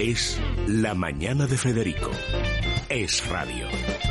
Es La Mañana de Federico. Es radio.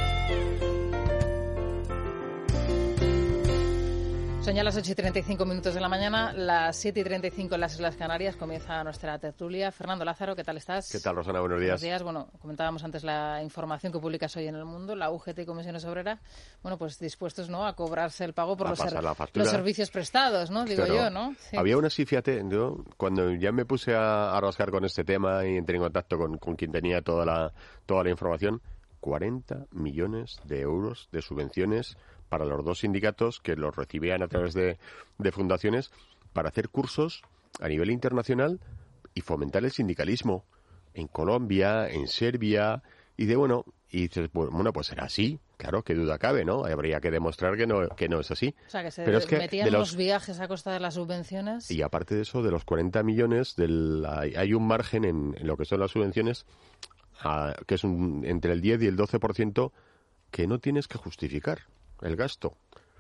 Son ya las 8:35 de la mañana, las 7:35 en las Islas Canarias. Comienza nuestra tertulia. Fernando Lázaro, ¿qué tal estás? ¿Qué tal, Rosana? Buenos días. Buenos días. Bueno, comentábamos antes la información que publicas hoy en El Mundo, la UGT y Comisiones Obreras, bueno, pues dispuestos, ¿no?, a cobrarse el pago por los servicios prestados, ¿no? Digo yo, ¿no? Sí. Había una, sí, fíjate, yo cuando ya me puse a rascar con este tema y entré en contacto con quien tenía toda la información, 40 millones de euros de subvenciones para los dos sindicatos que los recibían a través de fundaciones para hacer cursos a nivel internacional y fomentar el sindicalismo en Colombia, en Serbia, y dices, bueno, pues será así, claro, qué duda cabe, ¿no? Habría que demostrar que no es así. O sea, que se Pero metían los viajes a costa de las subvenciones. Y aparte de eso, de los 40 millones, hay un margen en lo que son las subvenciones, que es entre el 10 y el 12%, que no tienes que justificar el gasto.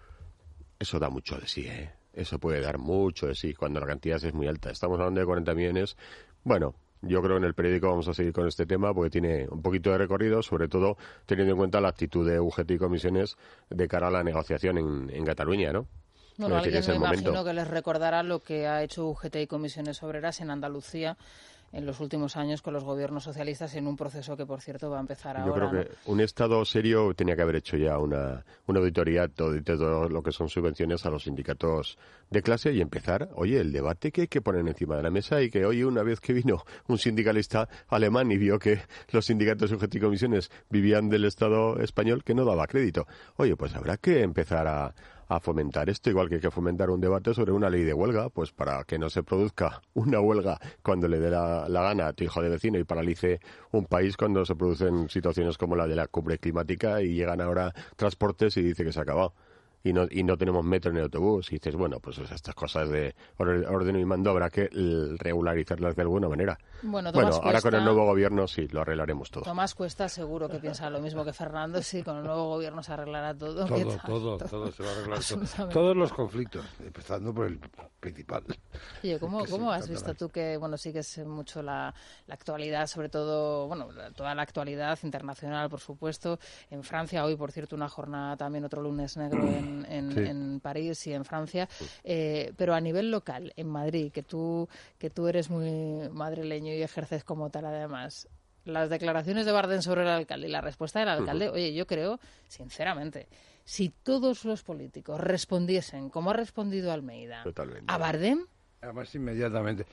Eso da mucho de sí, ¿eh? Eso puede dar mucho de sí cuando la cantidad es muy alta. Estamos hablando de 40 millones. Bueno, yo creo que en el periódico vamos a seguir con este tema porque tiene un poquito de recorrido, sobre todo teniendo en cuenta la actitud de UGT y Comisiones de cara a la negociación en Cataluña, ¿no? Bueno, alguien me imagino que les recordará lo que ha hecho UGT y Comisiones Obreras en Andalucía en los últimos años con los gobiernos socialistas en un proceso que, por cierto, va a empezar ahora. Yo creo que un Estado serio tenía que haber hecho ya una auditoría de todo lo que son subvenciones a los sindicatos de clase y empezar, oye, el debate que hay que poner encima de la mesa y que, oye, una vez que vino un sindicalista alemán y vio que los sindicatos UGT y Comisiones vivían del Estado español, que no daba crédito. Oye, pues habrá que empezar a fomentar esto, igual que hay que fomentar un debate sobre una ley de huelga, pues para que no se produzca una huelga cuando le dé la gana a tu hijo de vecino y paralice un país cuando se producen situaciones como la de la cumbre climática y llegan ahora transportes y dice que se ha acabado. Y no tenemos metro ni autobús. Y dices, bueno, pues estas cosas de orden y mando habrá que regularizarlas de alguna manera. Bueno, ahora con el nuevo gobierno sí, lo arreglaremos todo. Tomás Cuesta seguro que piensa lo mismo que Fernando, sí, con el nuevo gobierno se arreglará todo. Todo se va a arreglar. Todos los conflictos, empezando por el principal. Oye, ¿cómo has visto tú que, bueno, sigues mucho la actualidad, sobre todo, bueno, toda la actualidad internacional, por supuesto, en Francia, hoy, por cierto, una jornada también, otro lunes negro en París y en Francia, pero a nivel local, en Madrid, que tú eres muy madrileño y ejerces como tal además, las declaraciones de Bardén sobre el alcalde y la respuesta del alcalde, oye, yo creo, sinceramente, si todos los políticos respondiesen como ha respondido Almeida a Bardén, además inmediatamente.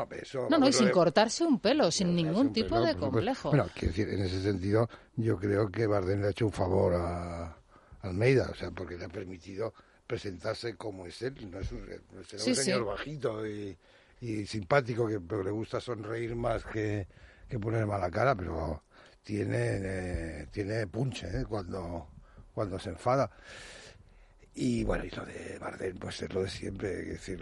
Y sin cortarse un pelo, sin ningún tipo de complejo. Bueno, quiero decir, en ese sentido, yo creo que Bardén le ha hecho un favor a Almeida, o sea, porque le ha permitido presentarse como es él, no es un señor bajito y simpático pero le gusta sonreír más que poner mala cara, pero tiene punch cuando se enfada. Y bueno, y lo de Bardén, pues es lo de siempre, es decir,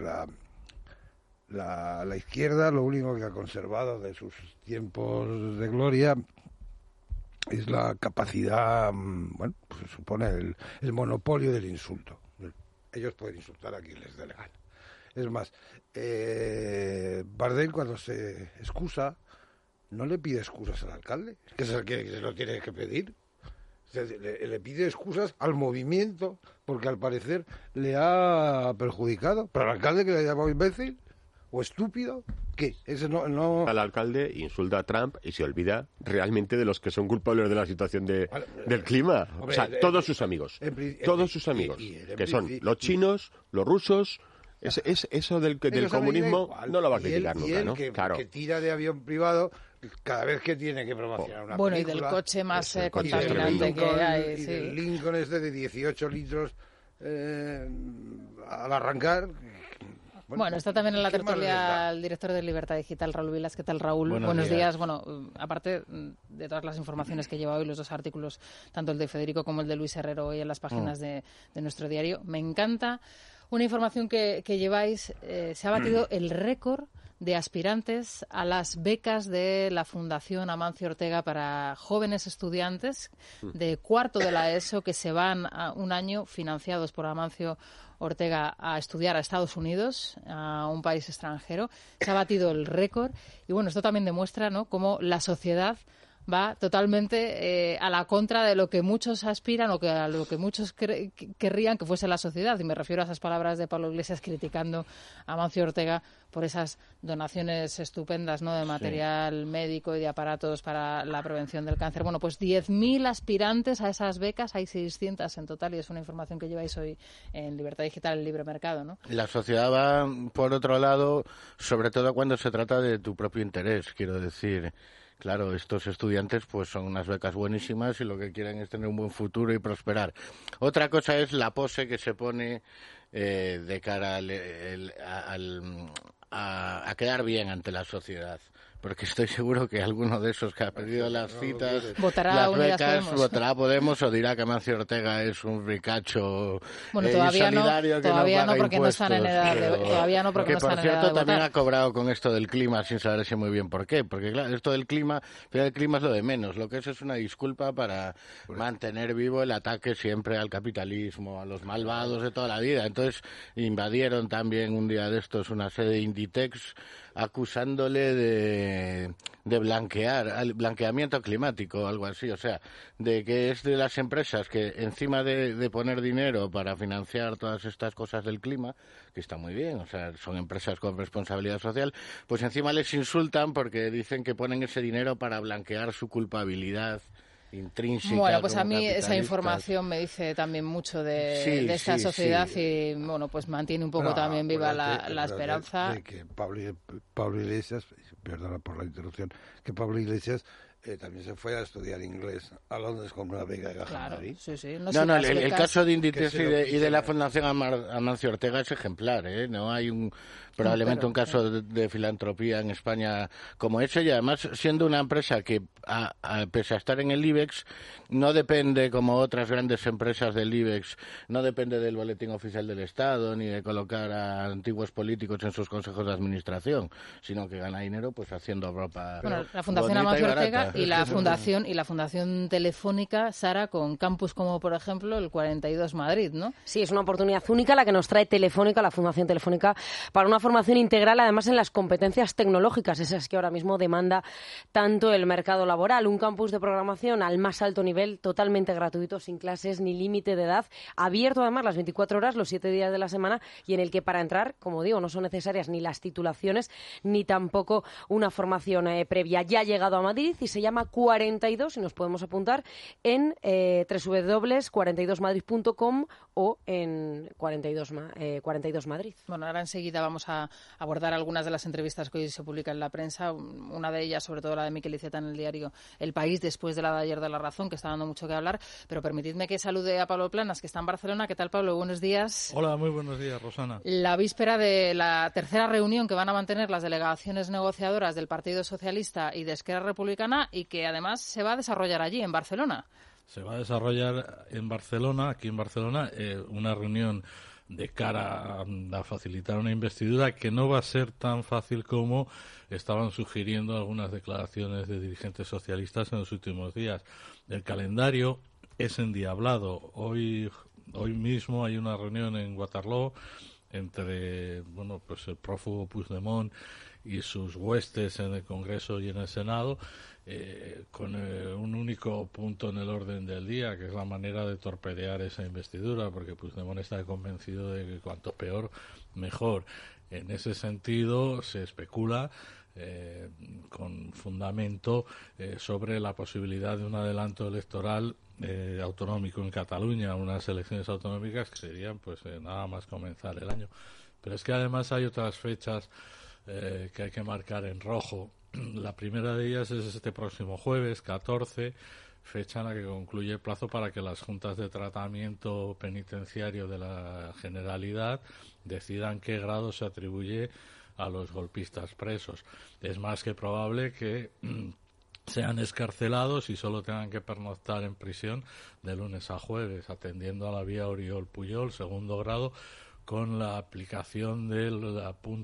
la izquierda lo único que ha conservado de sus tiempos de gloria es la capacidad, bueno, pues supone el monopolio del insulto. Ellos pueden insultar a quien les dé la gana. Es más, Bardén cuando se excusa, no le pide excusas al alcalde, que es el que se lo tiene que pedir. Le pide excusas al movimiento, porque al parecer le ha perjudicado. Pero al alcalde, que le ha llamado imbécil o estúpido, ¿qué? Ese no... Al alcalde insulta a Trump y se olvida realmente de los que son culpables de la situación del clima. Hombre, o sea, todos sus amigos, que son los chinos, los rusos. Eso del comunismo no lo va a criticar nunca, ¿no? Claro. Que tira de avión privado cada vez que tiene que promocionar una película. Bueno, y del coche más contaminante que hay. Y del Lincoln de 18 litros al arrancar. Bueno, está también en la tertulia el director de Libertad Digital, Raúl Vilas. ¿Qué tal, Raúl? Buenos días. Bueno, aparte de todas las informaciones que lleva hoy, los dos artículos, tanto el de Federico como el de Luis Herrero, hoy en las páginas de nuestro diario, me encanta una información que lleváis. Se ha batido el récord de aspirantes a las becas de la Fundación Amancio Ortega para jóvenes estudiantes de cuarto de la ESO que se van a un año financiados por Amancio Ortega a estudiar a Estados Unidos, a un país extranjero. Se ha batido el récord. Y bueno, esto también demuestra, ¿no?, cómo la sociedad va totalmente a la contra de lo que muchos aspiran o a lo que muchos querrían que fuese la sociedad. Y me refiero a esas palabras de Pablo Iglesias criticando a Amancio Ortega por esas donaciones estupendas, ¿no?, de material médico y de aparatos para la prevención del cáncer. Bueno, pues 10.000 aspirantes a esas becas, hay 600 en total, y es una información que lleváis hoy en Libertad Digital, el Libre Mercado, ¿no? La sociedad va, por otro lado, sobre todo cuando se trata de tu propio interés, quiero decir. Claro, estos estudiantes pues son unas becas buenísimas y lo que quieren es tener un buen futuro y prosperar. Otra cosa es la pose que se pone de cara a quedar bien ante la sociedad. Porque estoy seguro que alguno de esos que ha pedido las citas, las becas, votará a Podemos o dirá que Amancio Ortega es un ricacho insolidario que todavía no paga porque impuestos. No están en edad todavía no, porque que no están por en edad cierto de también votar. ha cobrado con esto del clima sin saberse muy bien por qué. Porque claro, esto del clima, pero el clima es lo de menos. Lo que es una disculpa para mantener vivo el ataque siempre al capitalismo, a los malvados de toda la vida. Entonces invadieron también un día de estos una sede de Inditex acusándole de blanqueamiento climático o algo así, o sea, de que es de las empresas que encima de poner dinero para financiar todas estas cosas del clima, que está muy bien, o sea, son empresas con responsabilidad social, pues encima les insultan porque dicen que ponen ese dinero para blanquear su culpabilidad intrínseca. Bueno, pues a mí capitalistas. esa información me dice también mucho de esta sociedad y bueno, pues mantiene un poco también viva la esperanza. De que Pablo Iglesias, perdona por la interrupción, que Pablo Iglesias también se fue a estudiar inglés a Londres con una beca de Caja Madrid. Sí, sí. El caso de Inditex y de la Fundación Amancio Ortega es ejemplar, ¿eh? No hay probablemente un caso de filantropía en España como ese, y además siendo una empresa que, pese a estar en el IBEX, no depende, como otras grandes empresas del IBEX, no depende del Boletín Oficial del Estado, ni de colocar a antiguos políticos en sus consejos de administración, sino que gana dinero pues haciendo ropa. Bueno, la Fundación Amancio Ortega y la Fundación Telefónica, Sara, con campus como, por ejemplo, el 42 Madrid, ¿no? Sí, es una oportunidad única la que nos trae Telefónica, la Fundación Telefónica, para una formación integral, además en las competencias tecnológicas, esas que ahora mismo demanda tanto el mercado laboral. Un campus de programación al más alto nivel, totalmente gratuito, sin clases ni límite de edad, abierto además las 24 horas, los 7 días de la semana, y en el que para entrar, como digo, no son necesarias ni las titulaciones ni tampoco una formación previa. Ya ha llegado a Madrid y se llama 42 y nos podemos apuntar en www.42madrid.com o en 42 Madrid. Bueno, ahora enseguida vamos a abordar algunas de las entrevistas que hoy se publican en la prensa, una de ellas sobre todo la de Miquel Iceta en el diario El País, después de la de ayer de La Razón, que está dando mucho que hablar, pero permitidme que salude a Pablo Planas, que está en Barcelona. ¿Qué tal, Pablo? Buenos días. Hola, muy buenos días, Rosana. La víspera de la tercera reunión que van a mantener las delegaciones negociadoras del Partido Socialista y de Esquerra Republicana, y que además se va a desarrollar allí, en Barcelona. Se va a desarrollar aquí en Barcelona, una reunión de cara a facilitar una investidura que no va a ser tan fácil como estaban sugiriendo algunas declaraciones de dirigentes socialistas en los últimos días. El calendario es endiablado. Hoy mismo hay una reunión en Waterloo entre el prófugo Puigdemont y sus huestes en el Congreso y en el Senado, con un único punto en el orden del día, que es la manera de torpedear esa investidura, porque Puigdemont está convencido de que cuanto peor, mejor. En ese sentido, se especula con fundamento sobre la posibilidad de un adelanto electoral autonómico en Cataluña, unas elecciones autonómicas que serían nada más comenzar el año. Pero es que además hay otras fechas que hay que marcar en rojo. La primera de ellas es este próximo jueves, 14, fecha en la que concluye el plazo para que las juntas de tratamiento penitenciario de la Generalidad decidan qué grado se atribuye a los golpistas presos. Es más que probable que sean excarcelados y solo tengan que pernoctar en prisión de lunes a jueves, atendiendo a la vía Oriol-Pujol, segundo grado, con la aplicación del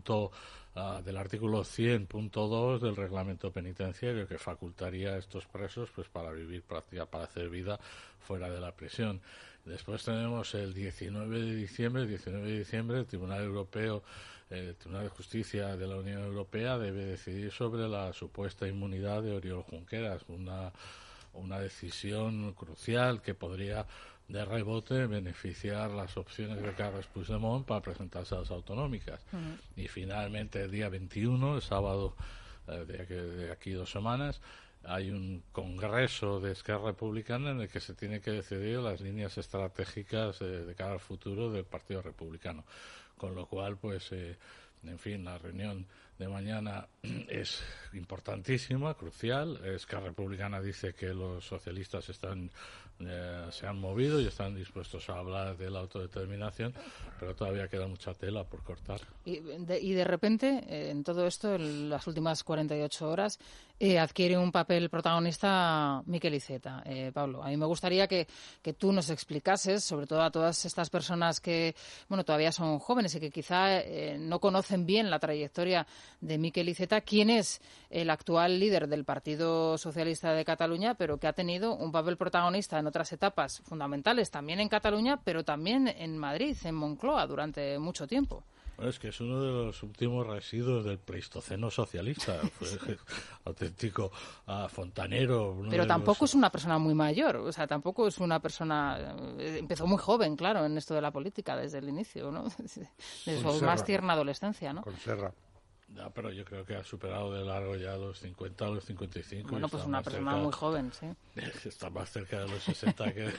artículo 100.2 del reglamento penitenciario, que facultaría a estos presos para vivir para hacer vida fuera de la prisión. Después tenemos el 19 de diciembre, el Tribunal Europeo, el Tribunal de Justicia de la Unión Europea debe decidir sobre la supuesta inmunidad de Oriol Junqueras, una decisión crucial que podría de rebote beneficiar las opciones de Carles Puigdemont para presentarse a las autonómicas. Y finalmente el día 21, el sábado de aquí 2 semanas, hay un congreso de Esquerra Republicana en el que se tiene que decidir las líneas estratégicas de cara al futuro del Partido Republicano. Con lo cual, pues, en fin, la reunión de mañana es importantísima, crucial. Esquerra Republicana dice que los socialistas se han movido y están dispuestos a hablar de la autodeterminación, pero todavía queda mucha tela por cortar. Y de repente, en todo esto, en las últimas 48 horas, adquiere un papel protagonista Miquel Iceta. Pablo, a mí me gustaría que tú nos explicases, sobre todo a todas estas personas que, bueno, todavía son jóvenes y que quizá no conocen bien la trayectoria de Miquel Iceta, quién es el actual líder del Partido Socialista de Cataluña, pero que ha tenido un papel protagonista en otras etapas fundamentales, también en Cataluña, pero también en Madrid, en Moncloa, durante mucho tiempo. Es que es uno de los últimos residuos del Pleistoceno socialista, fue auténtico fontanero. Pero tampoco es una persona muy mayor, o sea, tampoco es una persona... empezó muy joven, claro, en esto de la política, desde el inicio, ¿no? Desde su más tierna adolescencia, ¿no? Con Serra. No, pero yo creo que ha superado de largo ya los 50 o los 55. Bueno, pues una persona muy joven, sí. Está más cerca de los 60 que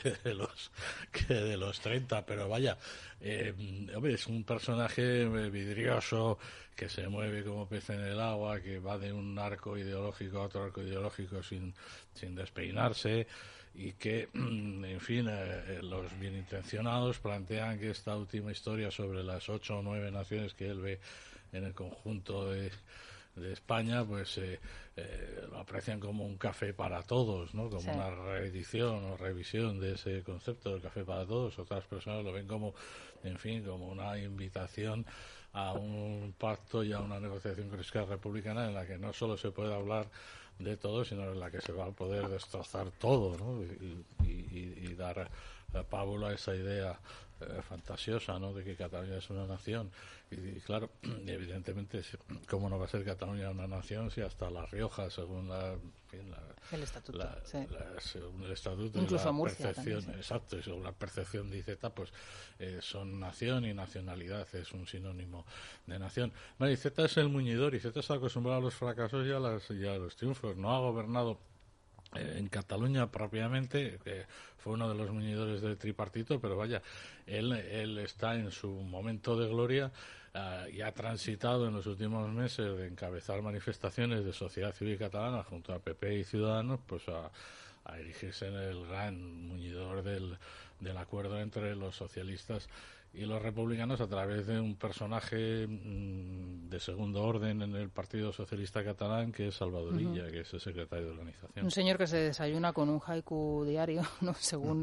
de los 30, pero vaya, hombre, es un personaje vidrioso que se mueve como pez en el agua, que va de un arco ideológico a otro arco ideológico sin despeinarse, y que, en fin, los bienintencionados plantean que esta última historia sobre las 8 o 9 naciones que él ve en el conjunto de España, pues lo aprecian como un café para todos, ¿no? Como una reedición o revisión de ese concepto del café para todos. Otras personas lo ven como, en fin, como una invitación a un pacto y a una negociación con Esquerra Republicana en la que no solo se puede hablar de todo, sino en la que se va a poder destrozar todo, ¿no? Y dar pábulo a esa idea fantasiosa, ¿no?, de que Cataluña es una nación. Y claro, evidentemente, ¿cómo no va a ser Cataluña una nación si hasta La Rioja, según el estatuto, según el estatuto, incluso la Murcia percepción, también, sí. Exacto, y según la percepción de Iceta, pues son nación, y nacionalidad es un sinónimo de nación. Bueno, Iceta es el muñidor. Iceta está acostumbrado a los fracasos y a los triunfos. No ha gobernado en Cataluña propiamente, que fue uno de los muñidores del tripartito, pero vaya, él está en su momento de gloria y ha transitado en los últimos meses de encabezar manifestaciones de sociedad civil catalana junto a PP y Ciudadanos, pues a erigirse en el gran muñidor del acuerdo entre los socialistas y los republicanos a través de un personaje de segundo orden en el Partido Socialista Catalán, que es Salvador Illa, que es el secretario de organización. Un señor que se desayuna con un haiku diario, ¿no? según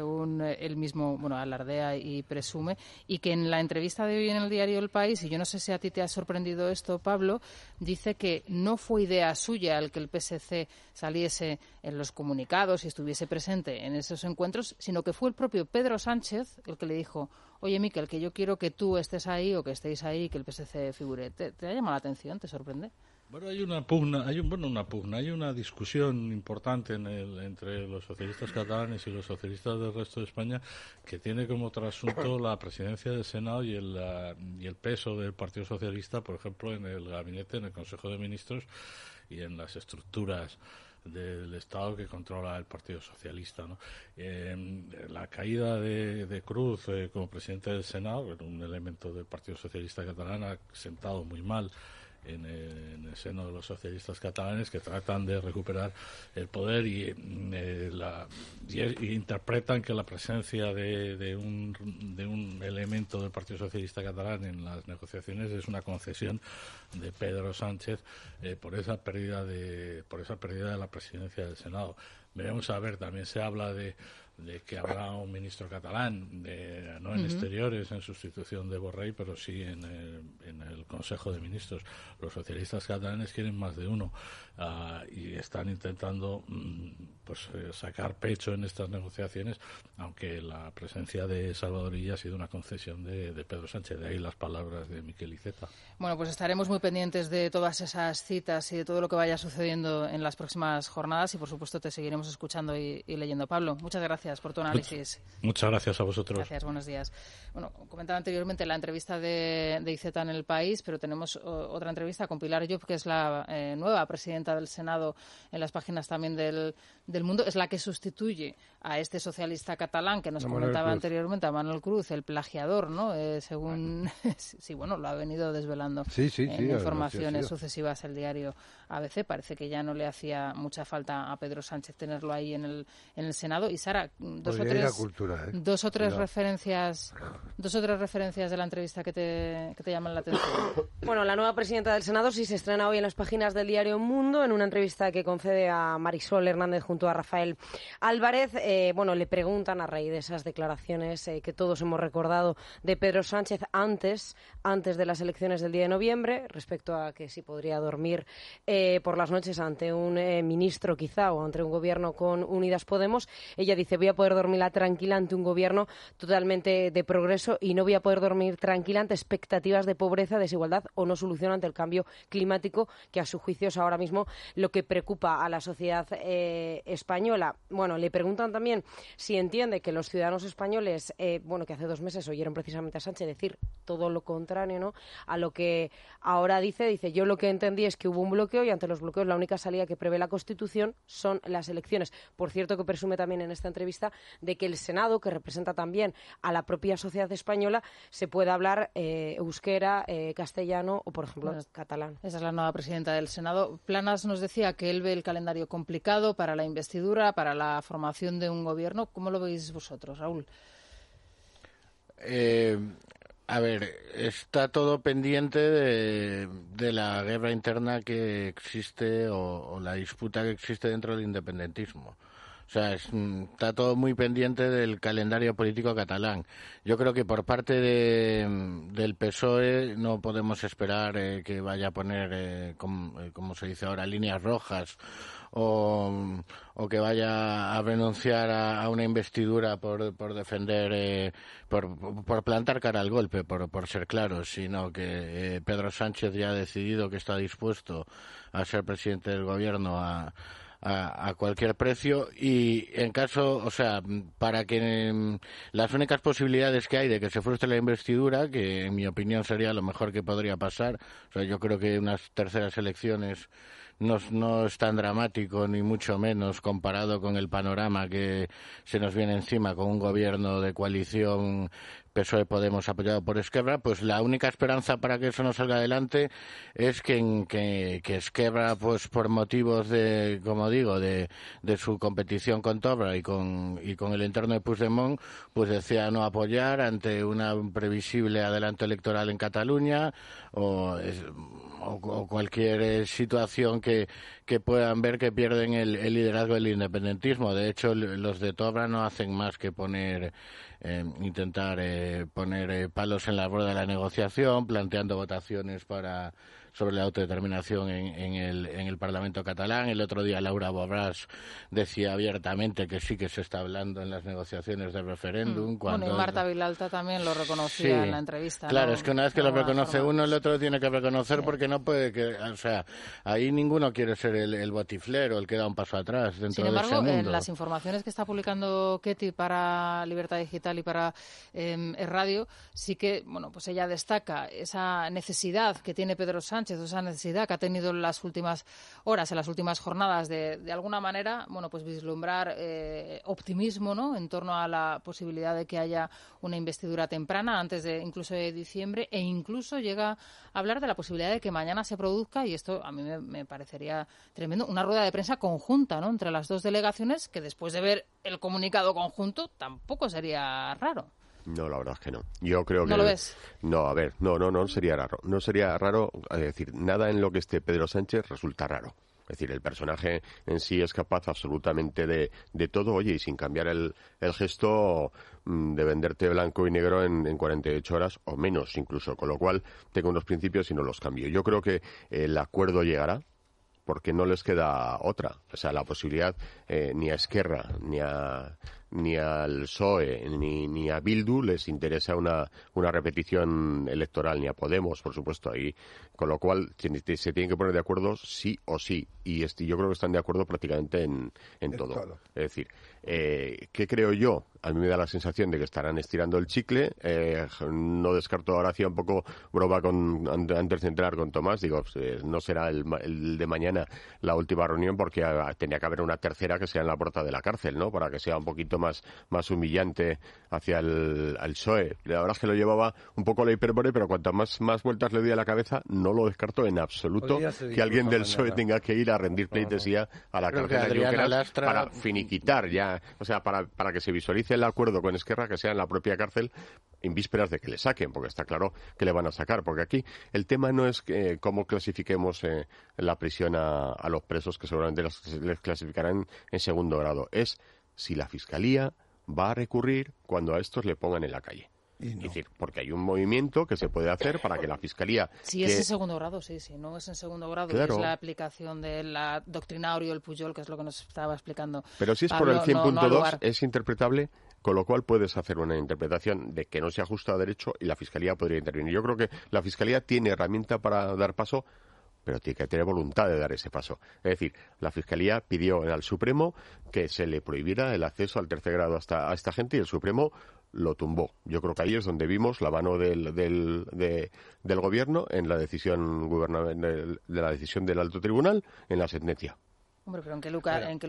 él mismo, bueno, alardea y presume, y que en la entrevista de hoy en el diario El País, y yo no sé si a ti te ha sorprendido esto, Pablo, dice que no fue idea suya el que el PSC saliese en los comunicados y estuviese presente en esos encuentros, sino que fue el propio Pedro Sánchez el que le dijo: oye, Miquel, que yo quiero que tú estés ahí o que estéis ahí y que el PSC figure. ¿Te ha llamado la atención? ¿Te sorprende? Bueno, hay una discusión importante entre los socialistas catalanes y los socialistas del resto de España, que tiene como trasunto la presidencia del Senado y el peso del Partido Socialista, por ejemplo, en el gabinete, en el Consejo de Ministros y en las estructuras del Estado que controla el Partido Socialista, ¿no? La caída de Cruz como presidente del Senado, un elemento del Partido Socialista catalán, ha sentado muy mal en el seno de los socialistas catalanes, que tratan de recuperar el poder y interpretan que la presencia de un elemento del Partido Socialista catalán en las negociaciones es una concesión de Pedro Sánchez por esa pérdida de la presidencia del Senado. Veremos a ver. También se habla de que habrá un ministro catalán, no en exteriores, en sustitución de Borrell, pero sí en en el Consejo de Ministros. Los socialistas catalanes quieren más de uno y están intentando sacar pecho en estas negociaciones, aunque la presencia de Salvador Illa ha sido una concesión de Pedro Sánchez. De ahí las palabras de Miquel Iceta. Bueno, pues estaremos muy pendientes de todas esas citas y de todo lo que vaya sucediendo en las próximas jornadas y, por supuesto, te seguiremos escuchando y leyendo. Pablo, muchas gracias por tu análisis. Muchas gracias a vosotros. Gracias, buenos días. Bueno, comentaba anteriormente la entrevista de Iceta en El País, pero tenemos otra entrevista con Pilar Llop, que es la nueva presidenta del Senado en las páginas también del Mundo. Es la que sustituye a este socialista catalán que nos comentaba anteriormente, a Manuel Cruz, el plagiador, ¿no? Según, sí, bueno, lo ha venido desvelando en informaciones sucesivas el diario ABC. Parece que ya no le hacía mucha falta a Pedro Sánchez tenerlo ahí en el Senado. Y Sara, dos o tres referencias de la entrevista que te llaman la atención. Bueno, la nueva presidenta del Senado sí se estrena hoy en las páginas del diario Mundo en una entrevista que concede a Marisol Hernández junto a Rafael Álvarez. Le preguntan a raíz de esas declaraciones que todos hemos recordado de Pedro Sánchez antes de las elecciones del día de noviembre, respecto a que si podría dormir por las noches ante un ministro quizá o ante un gobierno con Unidas Podemos. Ella dice: voy a poder dormir tranquila ante un gobierno totalmente de progreso y no voy a poder dormir tranquila ante expectativas de pobreza, desigualdad o no solución ante el cambio climático, que a su juicio es ahora mismo lo que preocupa a la sociedad española. Bueno, le preguntan también si entiende que los ciudadanos españoles, que hace 2 meses oyeron precisamente a Sánchez decir todo lo contrario, ¿no?, a lo que ahora dice, yo lo que entendí es que hubo un bloqueo y ante los bloqueos la única salida que prevé la Constitución son las elecciones. Por cierto, que presume también en esta entrevista de que el Senado, que representa también a la propia sociedad española, se puede hablar euskera, castellano o, por ejemplo, catalán. Esa es la nueva presidenta del Senado. Planas nos decía que él ve el calendario complicado para la investidura, para la formación de un gobierno. ¿Cómo lo veis vosotros, Raúl? Está todo pendiente de la guerra interna que existe o la disputa que existe dentro del independentismo. O sea, está todo muy pendiente del calendario político catalán. Yo creo que por parte del PSOE no podemos esperar que vaya a poner, como se dice ahora, líneas rojas o que vaya a renunciar a una investidura por defender, por plantar cara al golpe, por ser claros, sino que Pedro Sánchez ya ha decidido que está dispuesto a ser presidente del gobierno a cualquier precio y en caso, para que las únicas posibilidades que hay de que se frustre la investidura, que en mi opinión sería lo mejor que podría pasar, yo creo que unas terceras elecciones no es tan dramático ni mucho menos comparado con el panorama que se nos viene encima con un gobierno de coalición PSOE Podemos apoyado por Esquerra. Pues la única esperanza para que eso no salga adelante es que Esquerra, pues por motivos de, como digo, de su competición con Torra y con el entorno de Puigdemont, pues decía no apoyar ante una previsible adelanto electoral en Cataluña o cualquier situación que puedan ver que pierden el liderazgo del independentismo. De hecho, los de Torra no hacen más que intentar poner palos en la rueda de la negociación, planteando votaciones sobre la autodeterminación en el Parlamento catalán. El otro día Laura Borràs decía abiertamente que sí que se está hablando en las negociaciones del referéndum. Y Marta Vilalta también lo reconocía en la entrevista. Claro, ¿no? Es que una vez que lo reconoce uno, el otro tiene que reconocer porque no puede ahí ninguno quiere ser el botiflero, el que da un paso atrás dentro de ese mundo. Sin embargo, en las informaciones que está publicando Ketty para Libertad Digital y para Radio, sí que, pues ella destaca esa necesidad que tiene Pedro Sánchez, esa necesidad que ha tenido en las últimas horas, en las últimas jornadas, de alguna manera, pues vislumbrar optimismo, ¿no?, en torno a la posibilidad de que haya una investidura temprana antes de incluso de diciembre, e incluso llega a hablar de la posibilidad de que mañana se produzca, y esto a mí me parecería tremendo, una rueda de prensa conjunta, ¿no?, entre las dos delegaciones, que después de ver el comunicado conjunto tampoco sería raro. No, la verdad es que no. Yo creo que... ¿No lo ves? No, a ver, no sería raro. No sería raro, es decir, nada en lo que esté Pedro Sánchez resulta raro. Es decir, el personaje en sí es capaz absolutamente de todo, oye, y sin cambiar el gesto de venderte blanco y negro en 48 horas o menos incluso, con lo cual tengo unos principios y no los cambio. Yo creo que el acuerdo llegará, porque no les queda otra. O sea, la posibilidad ni a Esquerra, ni al PSOE, ni a Bildu les interesa una repetición electoral, ni a Podemos, por supuesto, ahí. Con lo cual, se tienen que poner de acuerdo sí o sí. Y yo creo que están de acuerdo prácticamente en todo. Es decir, ¿qué creo yo? A mí me da la sensación de que estarán estirando el chicle. No descarto, ahora hacía un poco broma antes de entrar con Tomás, digo, no será el de mañana la última reunión, porque tenía que haber una tercera que sea en la puerta de la cárcel, ¿no? Para que sea un poquito más humillante hacia el PSOE. La verdad es que lo llevaba un poco a la hipérbole, pero cuantas más vueltas le doy a la cabeza, no lo descarto en absoluto que alguien del PSOE tenga que ir a rendir pleitesía a la cárcel de Junqueras para finiquitar ya, o sea, para que se visualice el acuerdo con Esquerra, que sea en la propia cárcel en vísperas de que le saquen, porque está claro que le van a sacar, porque aquí el tema no es cómo clasifiquemos la prisión a los presos, que seguramente les clasificarán en segundo grado, es si la Fiscalía va a recurrir cuando a estos le pongan en la calle. No. Es decir, porque hay un movimiento que se puede hacer para que la Fiscalía... Si es en segundo grado, sí, no es en segundo grado, claro. Es la aplicación de la doctrina Oriol Pujol, que es lo que nos estaba explicando. Pero si es Pablo, por el 100.2, es interpretable, con lo cual puedes hacer una interpretación de que no se ajusta a derecho y la Fiscalía podría intervenir. Yo creo que la Fiscalía tiene herramienta para dar paso, pero tiene que tener voluntad de dar ese paso. Es decir, la Fiscalía pidió al Supremo que se le prohibiera el acceso al tercer grado a esta gente y el Supremo lo tumbó. Yo creo que ahí es donde vimos la mano del Gobierno en la decisión de la decisión del Alto Tribunal en la sentencia. Hombre, pero ¿en qué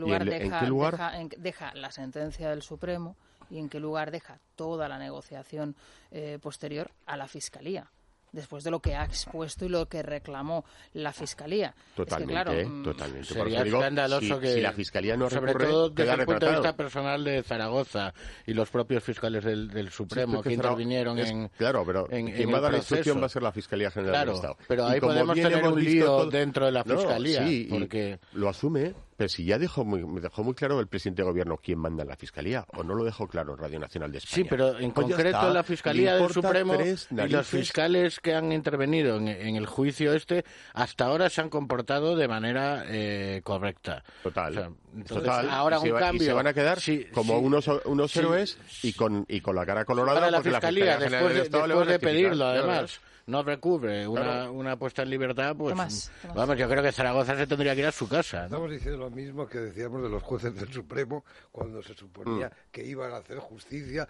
lugar deja la sentencia del Supremo y en qué lugar deja toda la negociación posterior a la Fiscalía? Después de lo que ha expuesto y lo que reclamó la Fiscalía. Totalmente, es que, claro, totalmente. Sería escandaloso si la Fiscalía no recurre, sobre todo desde el punto de vista personal de Zaragoza y los propios fiscales del Supremo que intervinieron Claro, pero quien va a dar la instrucción va a ser la Fiscalía General del Estado. Pero ahí podemos tener un lío dentro de la Fiscalía. Sí, porque lo asume. Pero si ya dejó muy claro el presidente de Gobierno quién manda en la Fiscalía, o no lo dejó claro en Radio Nacional de España. Sí, pero en concreto la Fiscalía del Supremo y los fiscales que han intervenido en el juicio hasta ahora se han comportado de manera correcta. Total. O sea, entonces, total. Ahora y se van a quedar como unos héroes y con la cara colorada. Ahora la Fiscalía después de pedirlo, además, no recubre una puesta en libertad, pues Tomás. Vamos, yo creo que Zaragoza se tendría que ir a su casa, ¿no? Estamos diciendo lo mismo que decíamos de los jueces del Supremo cuando se suponía que iban a hacer justicia.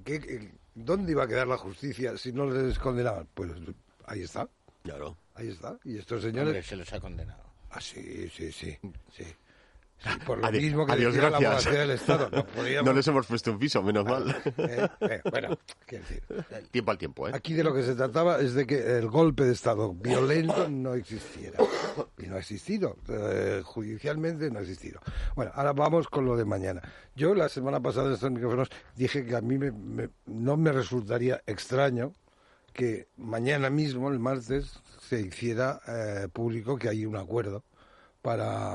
¿Dónde iba a quedar la justicia si no les condenaban? Pues ahí está. Claro. Ahí está. Y estos señores... Hombre, se les ha condenado. Ah, sí. Por lo mismo que adiós, decía gracias. la abogacía del Estado. No les hemos puesto un piso, menos mal. Bueno, quiero decir... Tiempo al tiempo, ¿eh? Aquí de lo que se trataba es de que el golpe de Estado violento no existiera. Y no ha existido. Judicialmente no ha existido. Bueno, ahora vamos con lo de mañana. Yo la semana pasada en estos micrófonos dije que a mí no me resultaría extraño que mañana mismo, el martes, se hiciera público que hay un acuerdo para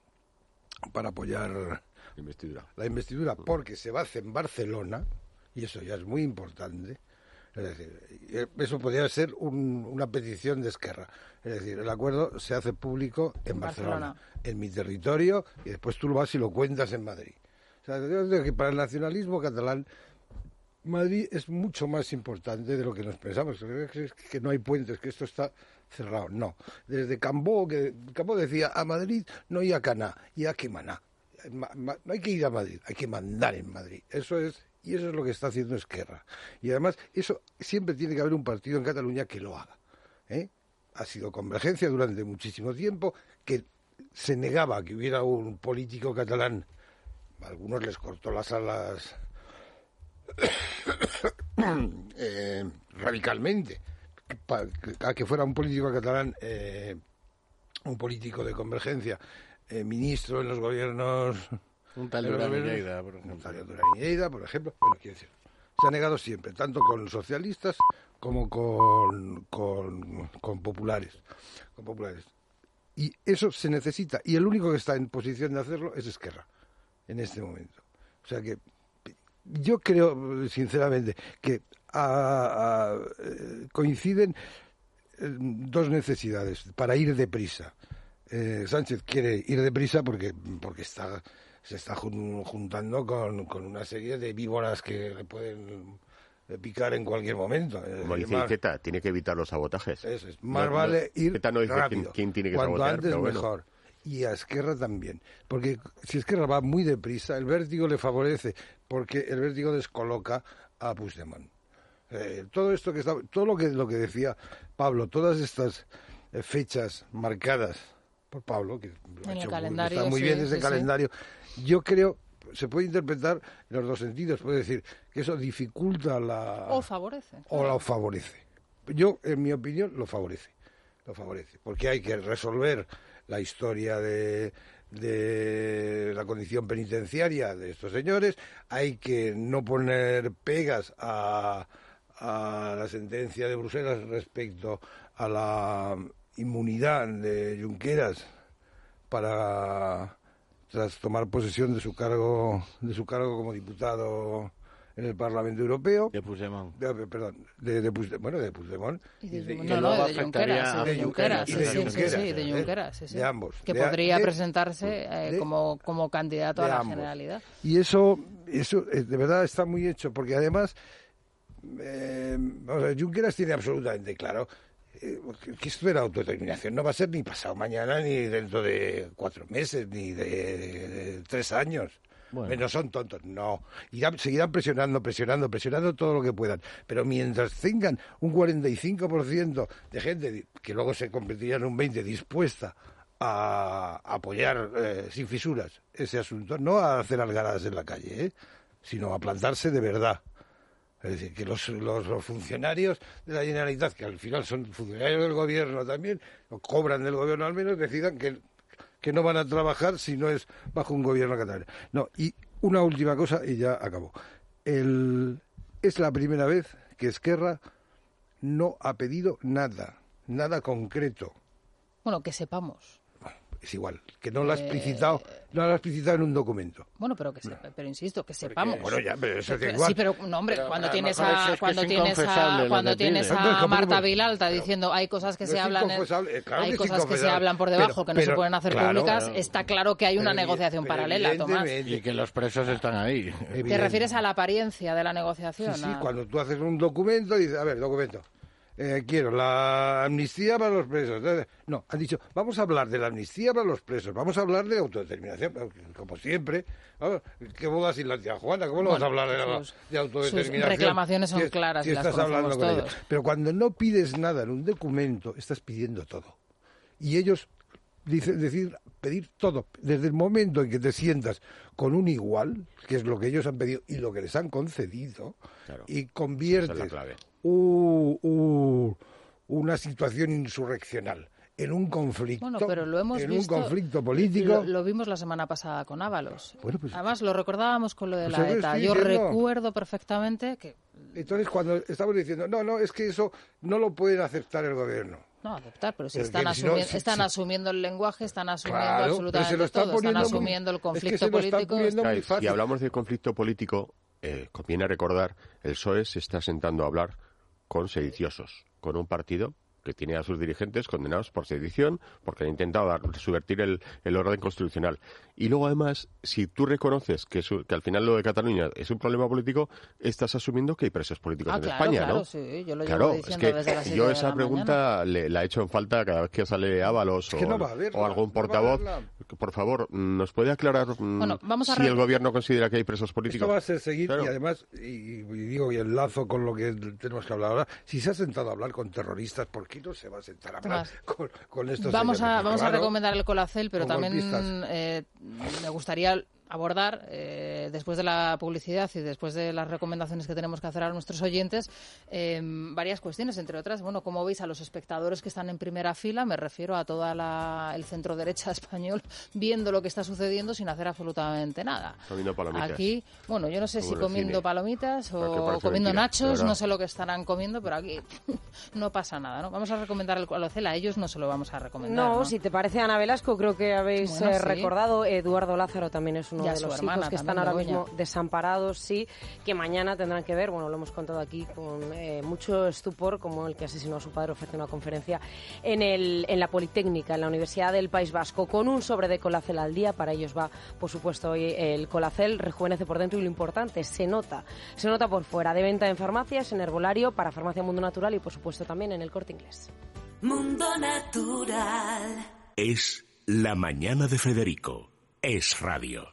apoyar la investidura, porque se va a hacer en Barcelona, y eso ya es muy importante. Es decir, eso podría ser una petición de Esquerra. Es decir, el acuerdo se hace público en Barcelona, en mi territorio, y después tú lo vas y lo cuentas en Madrid. O sea, yo creo que para el nacionalismo catalán Madrid es mucho más importante de lo que nos pensamos. Que no hay puentes, que esto está cerrado. No. Desde Cambó decía a Madrid no ir a Caná, y a Quemaná. No hay que ir a Madrid, hay que mandar en Madrid. Eso es lo que está haciendo Esquerra. Y además, eso siempre tiene que haber un partido en Cataluña que lo haga. Ha sido Convergencia durante muchísimo tiempo, que se negaba a que hubiera un político catalán. A algunos les cortó las alas radicalmente a que fuera un político catalán, un político de Convergencia, ministro en los gobiernos, un tal Duran y Lleida, por ejemplo. Bueno, quiero decir, se ha negado siempre, tanto con socialistas como con populares. Y eso se necesita. Y el único que está en posición de hacerlo es Esquerra, en este momento. O sea que yo creo, sinceramente, que coinciden dos necesidades para ir deprisa. Sánchez quiere ir deprisa porque se está juntando con una serie de víboras que le pueden picar en cualquier momento. Como dice Iceta, tiene que evitar los sabotajes. Eso es. Más vale ir no dice rápido. quién tiene que Cuanto sabotear, antes pero bueno. mejor. Y a Esquerra también. Porque si Esquerra va muy deprisa, el vértigo le favorece, porque el vértigo descoloca a Puigdemont. Todo lo que decía Pablo, todas estas fechas marcadas por Pablo, que está muy bien ese calendario, yo creo, se puede interpretar en los dos sentidos. Puede decir que eso dificulta o favorece. O la favorece. Yo, en mi opinión, lo favorece. Porque hay que resolver la historia de la condición penitenciaria de estos señores, hay que no poner pegas a la sentencia de Bruselas respecto a la inmunidad de Junqueras tras tomar posesión de su cargo como diputado en el Parlamento Europeo. De Puigdemont. De Puigdemont. De Junqueras. Sí. De ambos. Que podría presentarse como candidato a la Generalidad. Y eso de verdad está muy hecho, porque además Junqueras tiene absolutamente claro que esto de la autodeterminación no va a ser ni pasado mañana, ni dentro de 4 meses, ni de 3 años. Bueno. No son tontos, no. Seguirán presionando todo lo que puedan. Pero mientras tengan un 45% de gente que luego se convertirá en un 20% dispuesta a apoyar sin fisuras ese asunto, no a hacer algaradas en la calle, sino a plantarse de verdad. Es decir, que los funcionarios de la Generalitat, que al final son funcionarios del gobierno también, o cobran del gobierno al menos, decidan que no van a trabajar si no es bajo un gobierno catalán. No, y una última cosa y ya acabó. Es la primera vez que Esquerra no ha pedido nada concreto. Bueno, que sepamos. Es igual, que no lo ha explicitado en un documento. Bueno, pero insisto, que sepamos. Bueno, ya, pero eso es igual. Sí, pero no, hombre, cuando tienes a Marta Vilalta diciendo hay cosas que se hablan hay cosas que se hablan por debajo que no se pueden hacer públicas, está claro que hay una negociación paralela, Tomás. Y que los presos están ahí. ¿Te refieres a la apariencia de la negociación? Sí, cuando tú haces un documento, dices, a ver, documento. Quiero la amnistía para los presos. No, han dicho, vamos a hablar de la amnistía para los presos, vamos a hablar de autodeterminación, como siempre. ¿Qué bodas sin la tía Juana? ¿Cómo no vamos a hablar de autodeterminación? Sus reclamaciones son claras y las conocemos todos. Pero cuando no pides nada en un documento, estás pidiendo todo. Y ellos deciden pedir todo. Desde el momento en que te sientas con un igual, que es lo que ellos han pedido y lo que les han concedido, claro, y conviertes una situación insurreccional en un conflicto, pero lo hemos visto, un conflicto político. Lo vimos la semana pasada con Ábalos. Bueno, pues, además, lo recordábamos con lo de la ETA. Yo recuerdo perfectamente que... Entonces, cuando estamos diciendo, no, es que eso no lo pueden aceptar el gobierno. No, aceptar, pero si están asumiendo el lenguaje, están asumiendo absolutamente todo, están asumiendo el conflicto político. Si hablamos de conflicto político, conviene recordar, el PSOE se está sentando a hablar con sediciosos, con un partido que tiene a sus dirigentes condenados por sedición, porque han intentado subvertir el orden constitucional. Y luego, además, si tú reconoces que al final lo de Cataluña es un problema político, estás asumiendo que hay presos políticos en España, claro, ¿no? Sí, yo lo llevo diciendo desde las 7 yo de esa la pregunta mañana. la he hecho en falta cada vez que sale Ábalos o algún portavoz. Por favor, ¿nos puede aclarar si el gobierno considera que hay presos políticos? Esto va a ser seguir, claro. Y además, y digo, y enlazo con lo que tenemos que hablar ahora, si se ha sentado a hablar con terroristas, ¿por qué no se va a sentar a hablar con estos Vamos señores? a recomendar el Colacel, pero también me gustaría abordar, después de la publicidad y después de las recomendaciones que tenemos que hacer a nuestros oyentes, varias cuestiones, entre otras, bueno, ¿cómo veis a los espectadores que están en primera fila? Me refiero a toda el centro derecha español viendo lo que está sucediendo sin hacer absolutamente nada. Comiendo palomitas. Aquí, bueno, yo no sé si comiendo palomitas o comiendo nachos, no sé lo que estarán comiendo, pero aquí no pasa nada, ¿no? Vamos a recomendar el Colocel, a ellos no se lo vamos a recomendar. No, si te parece, Ana Velasco, creo que habéis recordado, Eduardo Lázaro también es uno de los hijos que están ahora mismo desamparados, sí, que mañana tendrán que ver, bueno, lo hemos contado aquí, con mucho estupor, como el que asesinó a su padre ofrece una conferencia en la Politécnica, en la Universidad del País Vasco, con un sobre de Colacel al día. Para ellos va, por supuesto, hoy el Colacel, rejuvenece por dentro y lo importante, se nota por fuera, de venta en farmacias, en herbolario, para Farmacia Mundo Natural y, por supuesto, también en el Corte Inglés. Mundo Natural. Es la mañana de Federico. Es radio.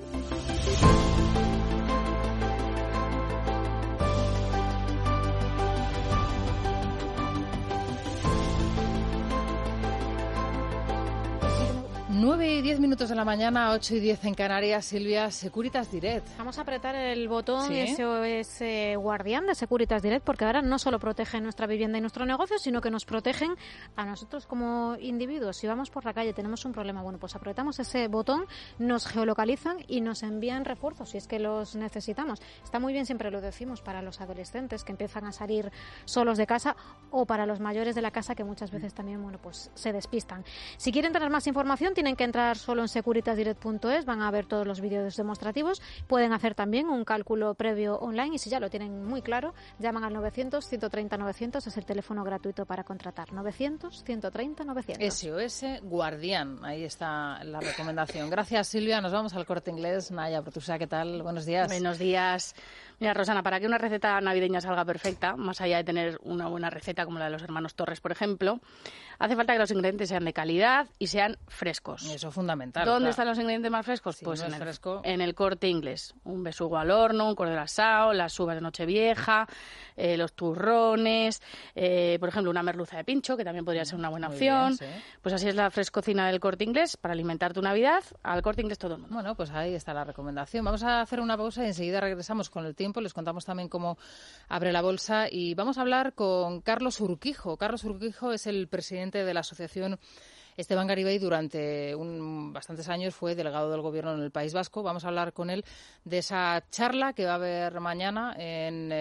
Nueve y 10 minutos de la mañana, 8 y 10 en Canarias. Silvia, Securitas Direct. Vamos a apretar el botón, ¿Sí? SOS Guardián de Securitas Direct, porque ahora no solo protegen nuestra vivienda y nuestro negocio, sino que nos protegen a nosotros como individuos. Si vamos por la calle, tenemos un problema, bueno, pues apretamos ese botón, nos geolocalizan y nos envían refuerzos, si es que los necesitamos. Está muy bien, siempre lo decimos, para los adolescentes que empiezan a salir solos de casa, o para los mayores de la casa que muchas veces también, bueno, pues se despistan. Si quieren tener más información, tienen que entrar solo en securitasdirect.es, van a ver todos los vídeos demostrativos, pueden hacer también un cálculo previo online, y si ya lo tienen muy claro, llaman al 900-130-900, es el teléfono gratuito para contratar, 900-130-900. SOS Guardián, ahí está la recomendación. Gracias, Silvia. Nos vamos al Corte Inglés. Naya Protusa, ¿qué tal? Buenos días. Buenos días. Mira, Rosana, para que una receta navideña salga perfecta, más allá de tener una buena receta como la de los hermanos Torres, por ejemplo, hace falta que los ingredientes sean de calidad y sean frescos. Eso es fundamental. ¿Dónde están los ingredientes más frescos? Si pues no en el Corte Inglés. Un besugo al horno, un cordero asado, las uvas de Nochevieja, los turrones, por ejemplo, una merluza de pincho, que también podría ser una buena opción. Bien, sí. Pues así es la frescocina del Corte Inglés, para alimentar tu Navidad, al Corte Inglés todo el mundo. Bueno, pues ahí está la recomendación. Vamos a hacer una pausa y enseguida regresamos con el tiempo. Les contamos también cómo abre la bolsa y vamos a hablar con Carlos Urquijo. Carlos Urquijo es el presidente de la asociación Esteban Garibay. Durante bastantes años fue delegado del Gobierno en el País Vasco. Vamos a hablar con él de esa charla que va a haber mañana en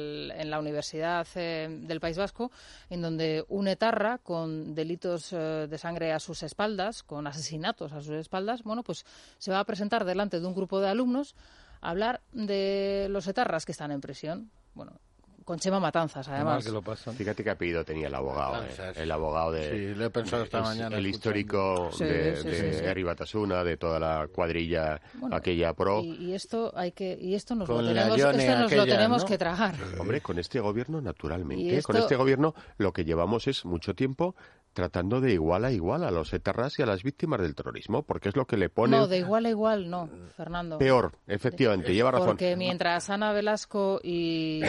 la Universidad del País Vasco, en donde un etarra con delitos de sangre a sus espaldas, con asesinatos a sus espaldas, bueno, pues se va a presentar delante de un grupo de alumnos a hablar de los etarras que están en prisión. Bueno, con Chema Matanzas, además. Que lo pasan. Fíjate qué apellido tenía el abogado. El abogado de... Sí, lo he pensado esta mañana. El histórico de Herri Batasuna, de toda la cuadrilla, bueno, aquella pro. Y esto nos lo tenemos que tragar. Hombre, con este gobierno, naturalmente. Con este gobierno lo que llevamos es mucho tiempo tratando de igual a igual a los etarras y a las víctimas del terrorismo, porque es lo que le ponen... No, de igual a igual no, Fernando. Peor, efectivamente, lleva razón. Porque mientras Ana Velasco y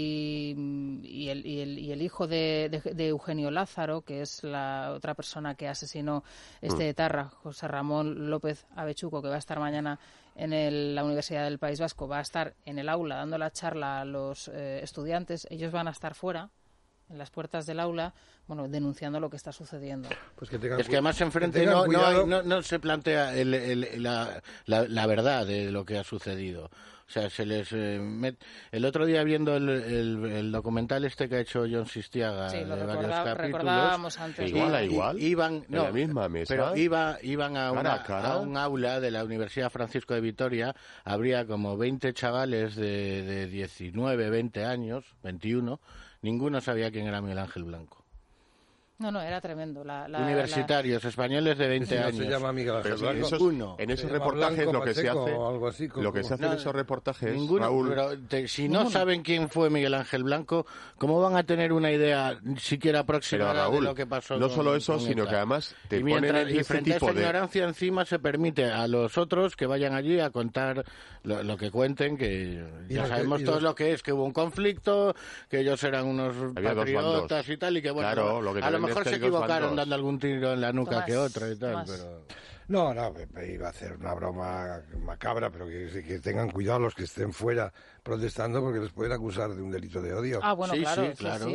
el hijo de Eugenio Lázaro, que es la otra persona que asesinó etarra, José Ramón López Avechuco, que va a estar mañana en la Universidad del País Vasco, va a estar en el aula dando la charla a los estudiantes, ellos van a estar fuera, en las puertas del aula, bueno, denunciando lo que está sucediendo. Pues que es que además enfrente no se plantea la verdad de lo que ha sucedido. O sea, se les el otro día viendo el documental este que ha hecho Jon Sistiaga, sí, de varios capítulos, recordábamos antes. Igual a igual, iban en la misma mesa, pero iban a un aula de la Universidad Francisco de Vitoria. Habría como 20 chavales de 19, 20 años, 21. Ninguno sabía quién era Miguel Ángel Blanco. No, era tremendo. Universitarios españoles de 20 años. Se llama Miguel Ángel Blanco. En esos reportajes lo que se hace, en esos reportajes, Raúl... Pero si no saben quién fue Miguel Ángel Blanco, ¿cómo van a tener una idea siquiera próxima de lo que pasó? No solo eso, sino que además te ponen y frente a esa ignorancia encima se permite a los otros que vayan allí a contar lo que cuenten, que ya sabemos todos lo que es, que hubo un conflicto, que ellos eran unos patriotas y tal, y que bueno, claro, a lo mejor se equivocaron dando algún tiro en la nuca que otro y tal, pero... No, iba a hacer una broma macabra, pero que tengan cuidado los que estén fuera protestando porque les pueden acusar de un delito de odio. Ah, bueno, claro.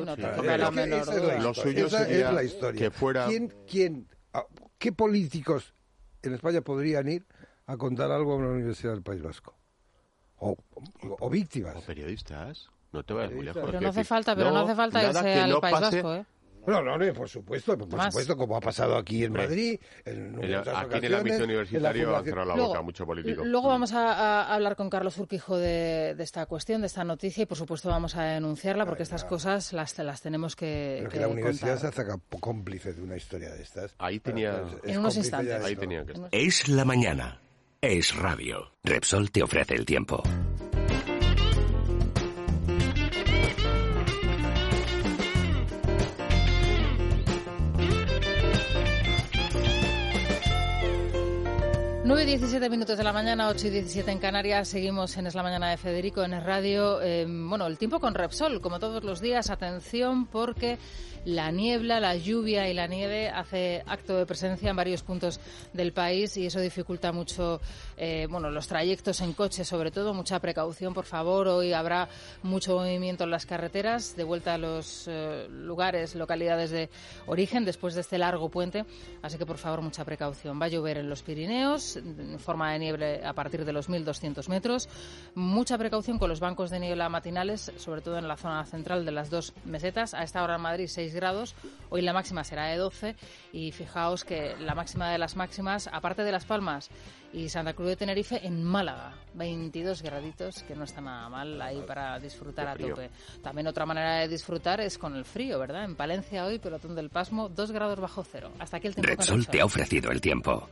Lo suyo sería la historia. Que fuera... ¿Qué políticos en España podrían ir a contar algo a una universidad del País Vasco? O víctimas. O periodistas. No te vayas muy lejos. Pero no hace falta irse al País Vasco, ¿eh? No, por supuesto, como ha pasado aquí en Madrid, aquí en el ámbito universitario han cerrado la boca a mucho político. Luego vamos a hablar con Carlos Urquijo de esta cuestión, de esta noticia, y por supuesto vamos a denunciarla, porque estas cosas las tenemos que Pero que la universidad se hace cómplice de una historia de estas. Ahí tenía... En unos instantes. Ahí tenía que estar. Es la mañana. Es radio. Repsol te ofrece el tiempo. Nueve y 17 minutos de la mañana, 8 y 17 en Canarias. Seguimos en Es la Mañana de Federico, en Es Radio. El tiempo con Repsol, como todos los días. Atención, porque la niebla, la lluvia y la nieve hace acto de presencia en varios puntos del país y eso dificulta mucho los trayectos en coche, sobre todo. Mucha precaución, por favor. Hoy habrá mucho movimiento en las carreteras, de vuelta a los localidades de origen después de este largo puente. Así que, por favor, mucha precaución. Va a llover en los Pirineos, en forma de nieve a partir de los 1.200 metros. Mucha precaución con los bancos de niebla matinales, sobre todo en la zona central de las dos mesetas. A esta hora en Madrid 6 grados, hoy la máxima será de 12 y fijaos que la máxima de las máximas, aparte de Las Palmas y Santa Cruz de Tenerife, en Málaga, 22 graditos, que no está nada mal ahí para disfrutar a tope. También otra manera de disfrutar es con el frío, ¿verdad? En Palencia hoy, pelotón del Pasmo, 2 grados bajo cero. Hasta aquí el tiempo. Repsol te ha ofrecido el tiempo.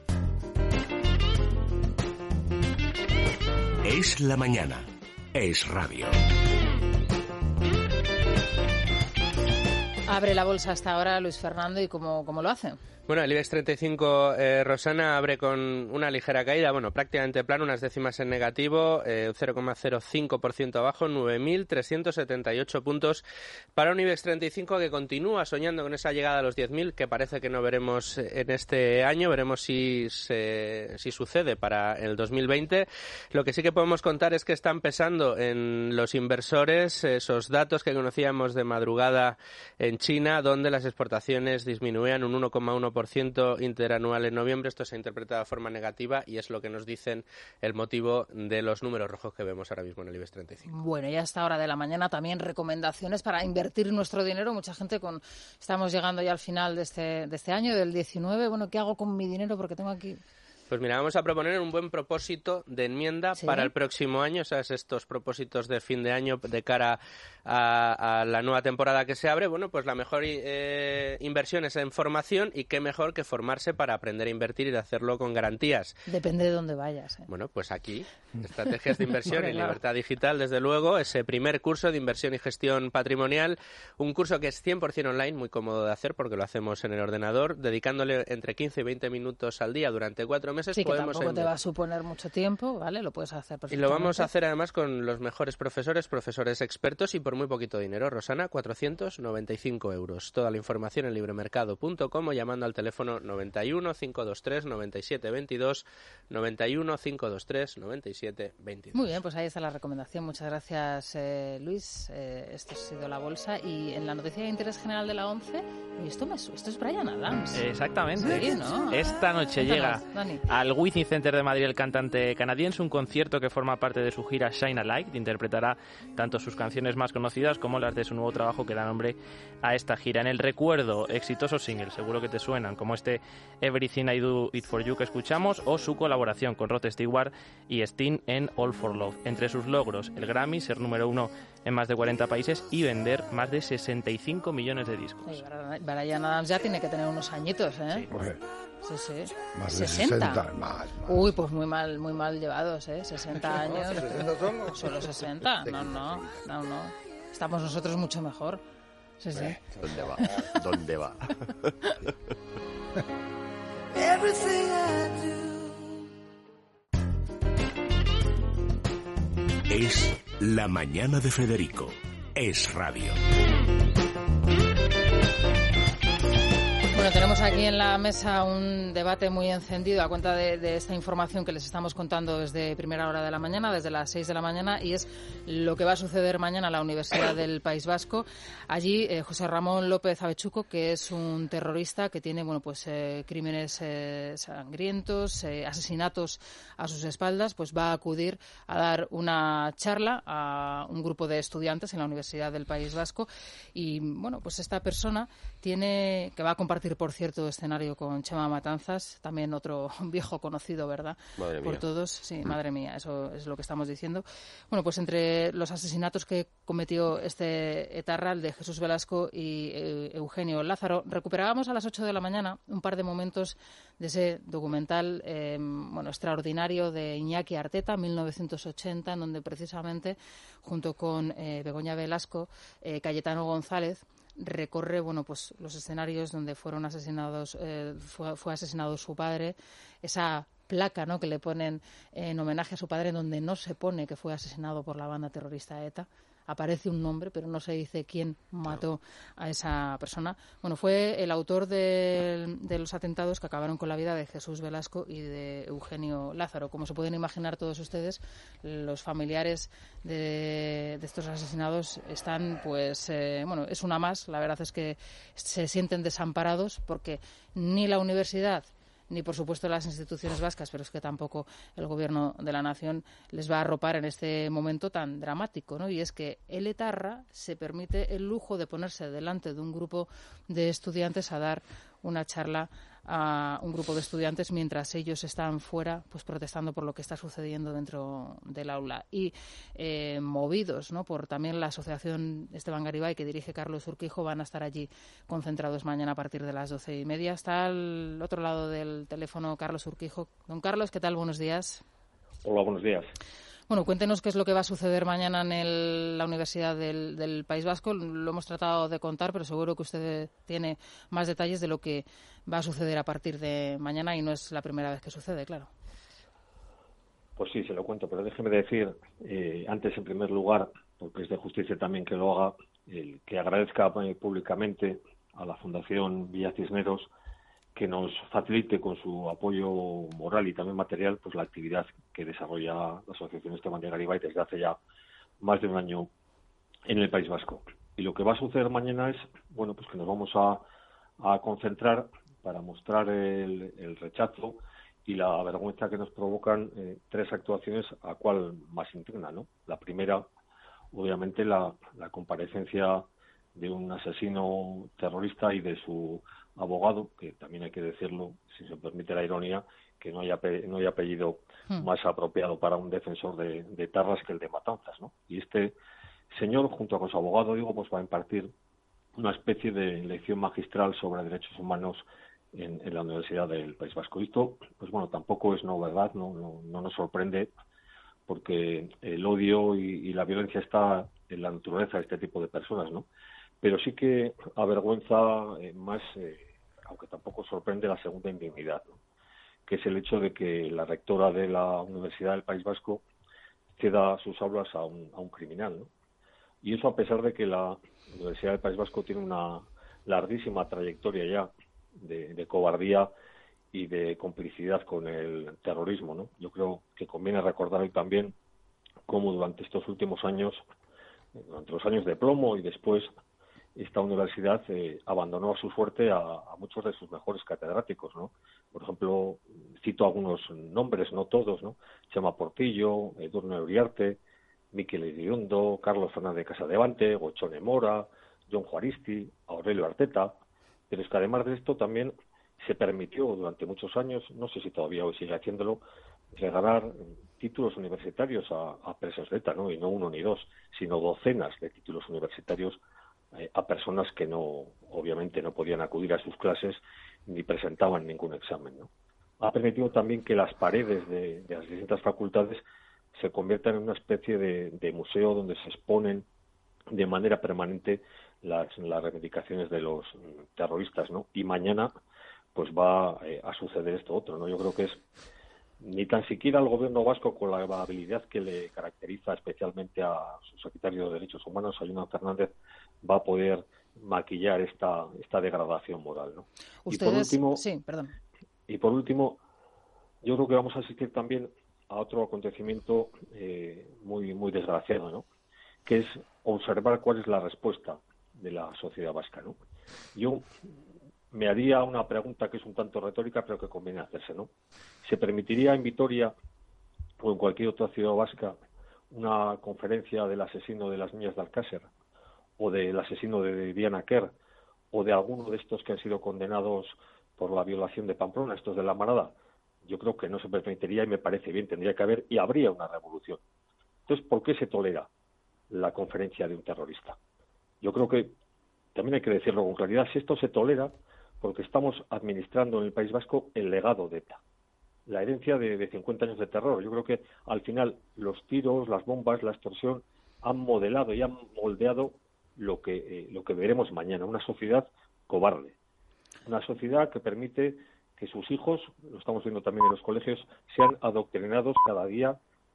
Es la mañana. Es radio. Abre la bolsa hasta ahora Luis Fernando, ¿y cómo lo hace? Bueno, el IBEX 35, Rosana, abre con una ligera caída, prácticamente plano, unas décimas en negativo, 0,05% abajo, 9.378 puntos para un IBEX 35 que continúa soñando con esa llegada a los 10.000, que parece que no veremos en este año, veremos si sucede para el 2020. Lo que sí que podemos contar es que están pesando en los inversores esos datos que conocíamos de madrugada en China, donde las exportaciones disminuían un 1,1% interanual en noviembre. Esto se interpreta de forma negativa y es lo que nos dicen el motivo de los números rojos que vemos ahora mismo en el IBEX 35. Bueno, y a esta hora de la mañana también recomendaciones para invertir nuestro dinero. Mucha gente estamos llegando ya al final de este año, del 19. Bueno, ¿qué hago con mi dinero? Porque tengo aquí... Pues mira, vamos a proponer un buen propósito de enmienda para el próximo año, ¿sabes? Estos propósitos de fin de año de cara a la nueva temporada que se abre. Bueno, pues la mejor inversión es en formación y qué mejor que formarse para aprender a invertir y de hacerlo con garantías. Depende de dónde vayas. Bueno, pues aquí, estrategias de inversión y libertad digital, desde luego, ese primer curso de inversión y gestión patrimonial, un curso que es 100% online, muy cómodo de hacer porque lo hacemos en el ordenador, dedicándole entre 15 y 20 minutos al día durante 4 meses. Sí, que tampoco te va a suponer mucho tiempo, ¿vale? Lo puedes hacer perfectamente. Y lo vamos a hacer además con los mejores profesores expertos y por muy poquito dinero. Rosana, 495 euros. Toda la información en libremercado.com o llamando al teléfono 91 523 97 22, 91 523 97 22. Muy bien, pues ahí está la recomendación. Muchas gracias, Luis. Esto ha sido la bolsa. Y en la noticia de interés general de la 11, esto es Bryan Adams. Exactamente. Sí, ¿no? Esta noche llega Dani. al Within Center de Madrid el cantante canadiense, un concierto que forma parte de su gira Shine a Light. Interpretará tanto sus canciones más conocidas como las de su nuevo trabajo que da nombre a esta gira. En el recuerdo, exitosos singles, seguro que te suenan, como este Everything I Do It For You que escuchamos, o su colaboración con Rod Stewart y Sting en All For Love. Entre sus logros, el Grammy, ser número 1 en más de 40 países y vender más de 65 millones de discos. Sí, Bryan Adams ya tiene que tener unos añitos, ¿eh? Sí. Sí. Más de 60. Más. Uy, pues muy mal llevados, 60 años. Solo 60. No. Estamos nosotros mucho mejor. Sí. ¿Dónde va? Es la mañana de Federico. Es radio. Bueno, tenemos aquí en la mesa un debate muy encendido a cuenta de esta información que les estamos contando desde primera hora de la mañana, desde las 6 de la mañana, y es lo que va a suceder mañana en la Universidad del País Vasco. Allí, José Ramón López Avechuco, que es un terrorista que tiene, crímenes sangrientos, asesinatos a sus espaldas, pues va a acudir a dar una charla a un grupo de estudiantes en la Universidad del País Vasco. Y, pues esta persona que va a compartir, por cierto, escenario con Chema Matanzas, también otro viejo conocido, ¿verdad? Madre por mía. Todos. Sí, madre mía, eso es lo que estamos diciendo. Bueno, pues entre los asesinatos que cometió este etarra, el de Jesús Velasco y Eugenio Lázaro, recuperábamos a las 8 de la mañana un par de momentos de ese documental extraordinario de Iñaki Arteta, 1980, en donde precisamente, junto con Begoña Velasco, Cayetano González, recorre los escenarios donde fueron asesinados fue asesinado su padre, esa placa, ¿no?, que le ponen en homenaje a su padre, donde no se pone que fue asesinado por la banda terrorista ETA. Aparece un nombre, pero no se dice quién mató a esa persona. Fue el autor de los atentados que acabaron con la vida de Jesús Velasco y de Eugenio Lázaro. Como se pueden imaginar todos ustedes, los familiares de estos asesinados están, es una más. La verdad es que se sienten desamparados porque ni la universidad ni, por supuesto, las instituciones vascas, pero es que tampoco el Gobierno de la Nación les va a arropar en este momento tan dramático, ¿no? Y es que el etarra se permite el lujo de ponerse delante de un grupo de estudiantes a dar una charla a un grupo de estudiantes mientras ellos están fuera, pues protestando por lo que está sucediendo dentro del aula. Y movidos, ¿no?, por también la asociación Esteban Garibay, que dirige Carlos Urquijo, van a estar allí concentrados mañana a partir de las 12:30. Está al otro lado del teléfono Carlos Urquijo. Don Carlos, ¿qué tal? Buenos días. Hola, buenos días. Bueno, cuéntenos qué es lo que va a suceder mañana en la Universidad del País Vasco. Lo hemos tratado de contar, pero seguro que usted tiene más detalles de lo que va a suceder a partir de mañana, y no es la primera vez que sucede, claro. Pues sí, se lo cuento, pero déjeme decir, antes, en primer lugar, porque es de justicia también que lo haga, que agradezca públicamente a la Fundación Villa Cisneros que nos facilite con su apoyo moral y también material pues la actividad que desarrolla la Asociación Esteban de Garibay desde hace ya más de un año en el País Vasco. Y lo que va a suceder mañana es, pues que nos vamos a concentrar para mostrar el rechazo y la vergüenza que nos provocan tres actuaciones, a cuál más indigna, ¿no? La primera, obviamente, la comparecencia de un asesino terrorista y de su abogado, que también hay que decirlo, si se permite la ironía, que no hay apellido más apropiado para un defensor de etarras que el de Matanzas, ¿no? Y este señor, junto con su abogado, pues va a impartir una especie de lección magistral sobre derechos humanos en la Universidad del País Vasco. Y esto, tampoco es novedad, no nos sorprende, porque el odio y la violencia está en la naturaleza de este tipo de personas, ¿no? Pero sí que avergüenza más, aunque tampoco sorprende, la segunda indignidad, ¿no?, que es el hecho de que la rectora de la Universidad del País Vasco ceda sus aulas a un criminal, ¿no? Y eso a pesar de que la Universidad del País Vasco tiene una larguísima trayectoria ya de cobardía y de complicidad con el terrorismo, ¿no? Yo creo que conviene recordar hoy también cómo durante estos últimos años, durante los años de plomo y después, esta universidad abandonó a su suerte a muchos de sus mejores catedráticos, ¿no? Por ejemplo, cito algunos nombres, no todos, ¿no? Chema Portillo, Edurne Uriarte, Miquel Iriondo, Carlos Fernández Casadevante, Gochone Mora, John Juaristi, Aurelio Arteta. Pero es que además de esto también se permitió durante muchos años, no sé si todavía hoy sigue haciéndolo, regalar títulos universitarios a presos de ETA, ¿no? Y no uno ni dos, sino docenas de títulos universitarios a personas que obviamente no podían acudir a sus clases ni presentaban ningún examen, ¿no? Ha permitido también que las paredes de las distintas facultades se conviertan en una especie de museo donde se exponen de manera permanente las reivindicaciones de los terroristas, ¿no? Y mañana pues va a suceder esto otro, ¿no? Yo creo que es ni tan siquiera el gobierno vasco, con la habilidad que le caracteriza especialmente a su secretario de Derechos Humanos, Ayunan Fernández, va a poder maquillar esta degradación moral, ¿no? Ustedes, y por último, yo creo que vamos a asistir también a otro acontecimiento muy, muy desgraciado, ¿no? Que es observar cuál es la respuesta de la sociedad vasca, ¿no? Yo me haría una pregunta que es un tanto retórica, pero que conviene hacerse, ¿no? ¿Se permitiría en Vitoria o en cualquier otra ciudad vasca una conferencia del asesino de las niñas de Alcácer, o del asesino de Diana Kerr, o de alguno de estos que han sido condenados por la violación de Pamplona, estos de la Marada? Yo creo que no se permitiría, y me parece bien, tendría que haber, y habría una revolución. Entonces, ¿por qué se tolera la conferencia de un terrorista? Yo creo que también hay que decirlo con claridad, si esto se tolera, porque estamos administrando en el País Vasco el legado de ETA, la herencia de 50 años de terror. Yo creo que al final los tiros, las bombas, la extorsión han modelado y han moldeado lo que veremos mañana, una sociedad cobarde, una sociedad que permite que sus hijos, lo estamos viendo también en los colegios, sean adoctrinados cada día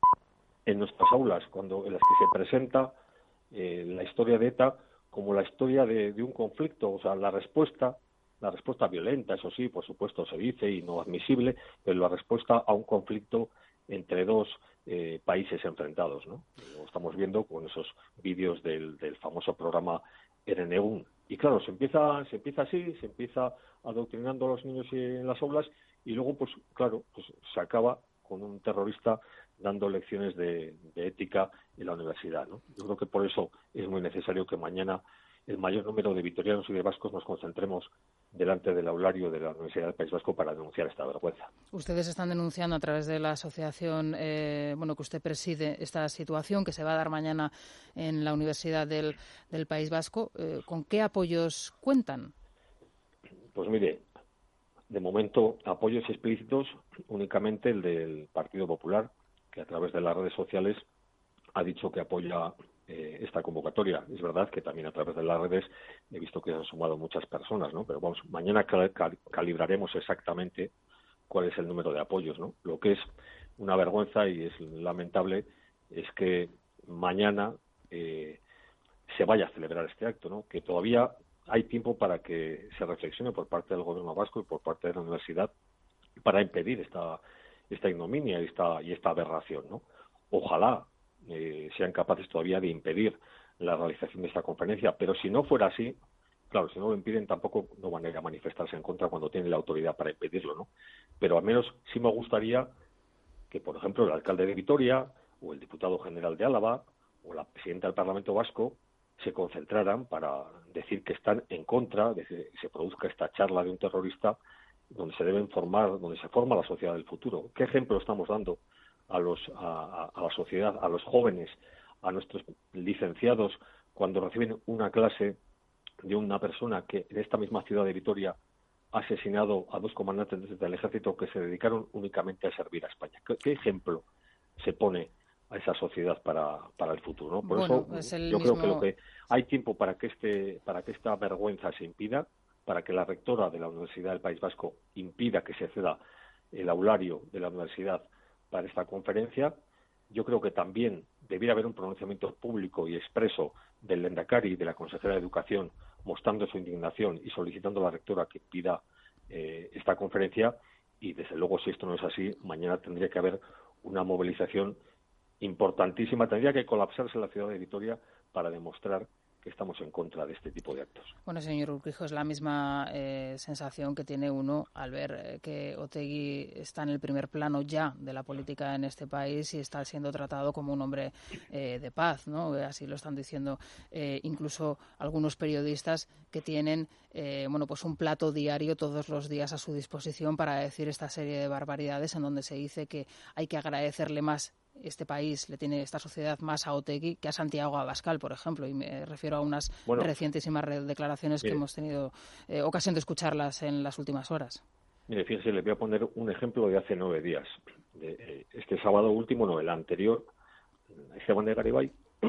en nuestras aulas, en las que se presenta la historia de ETA como la historia de un conflicto, o sea, la respuesta violenta, eso sí, por supuesto se dice, y no admisible, pero la respuesta a un conflicto entre dos países enfrentados, ¿no? Lo estamos viendo con esos vídeos del famoso programa Erenegun. Y claro, se empieza así, se empieza adoctrinando a los niños en las aulas, y luego, pues claro, pues se acaba con un terrorista dando lecciones de ética en la universidad, ¿no? Yo creo que por eso es muy necesario que mañana el mayor número de vitorianos y de vascos nos concentremos delante del aulario de la Universidad del País Vasco para denunciar esta vergüenza. Ustedes están denunciando a través de la asociación que usted preside esta situación que se va a dar mañana en la Universidad del País Vasco. ¿Con qué apoyos cuentan? Pues mire, de momento apoyos explícitos únicamente el del Partido Popular, que a través de las redes sociales ha dicho que apoya esta convocatoria. Es verdad que también a través de las redes he visto que se han sumado muchas personas, ¿no? Pero vamos, mañana calibraremos exactamente cuál es el número de apoyos, ¿no? Lo que es una vergüenza y es lamentable es que mañana se vaya a celebrar este acto, ¿no? Que todavía hay tiempo para que se reflexione por parte del Gobierno vasco y por parte de la universidad para impedir esta ignominia y esta aberración, ¿no? Ojalá sean capaces todavía de impedir la realización de esta conferencia, pero si no fuera así, claro, si no lo impiden tampoco no van a ir a manifestarse en contra cuando tienen la autoridad para impedirlo, ¿no? Pero al menos sí me gustaría que, por ejemplo, el alcalde de Vitoria o el diputado general de Álava o la presidenta del Parlamento Vasco se concentraran para decir que están en contra de que se produzca esta charla de un terrorista donde se deben formar, donde se forma la sociedad del futuro. ¿Qué ejemplo estamos dando a la sociedad, a los jóvenes, a nuestros licenciados, cuando reciben una clase de una persona que en esta misma ciudad de Vitoria ha asesinado a 2 comandantes del ejército que se dedicaron únicamente a servir a España? ¿Qué ejemplo se pone a esa sociedad para el futuro, ¿no? Por eso yo creo que hay tiempo para que esta vergüenza se impida, para que la rectora de la Universidad del País Vasco impida que se ceda el aulario de la universidad para esta conferencia. Yo creo que también debiera haber un pronunciamiento público y expreso del Lehendakari y de la consejera de Educación mostrando su indignación y solicitando a la rectora que pida esta conferencia, y desde luego, si esto no es así, mañana tendría que haber una movilización importantísima, tendría que colapsarse la ciudad de Vitoria para demostrar que estamos en contra de este tipo de actos. Bueno, señor Urquijo, es la misma sensación que tiene uno al ver que Otegi está en el primer plano ya de la política en este país y está siendo tratado como un hombre de paz, ¿no? Así lo están diciendo incluso algunos periodistas que tienen pues un plato diario todos los días a su disposición para decir esta serie de barbaridades, en donde se dice que hay que agradecerle más. Este país le tiene esta sociedad más a Otegi que a Santiago Abascal, por ejemplo, y me refiero a unas recientísimas declaraciones que hemos tenido ocasión de escucharlas en las últimas horas. Mire, fíjese, le voy a poner un ejemplo de hace 9 días. Este sábado último, no, el anterior, Esteban de Garibay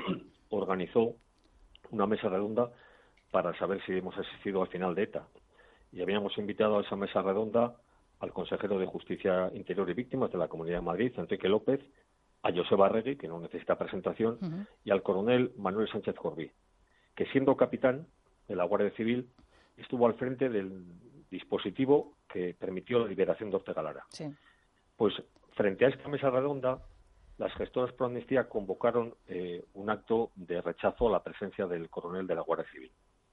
organizó una mesa redonda para saber si hemos asistido al final de ETA. Y habíamos invitado a esa mesa redonda al consejero de Justicia, Interior y Víctimas de la Comunidad de Madrid, Enrique López, a Joseba Arregui, que no necesita presentación, y al coronel Manuel Sánchez Corbí, que siendo capitán de la Guardia Civil estuvo al frente del dispositivo que permitió la liberación de Ortega Lara. Sí. Pues frente a esta mesa redonda, las gestoras pro amnistía convocaron un acto de rechazo a la presencia del coronel de la Guardia Civil.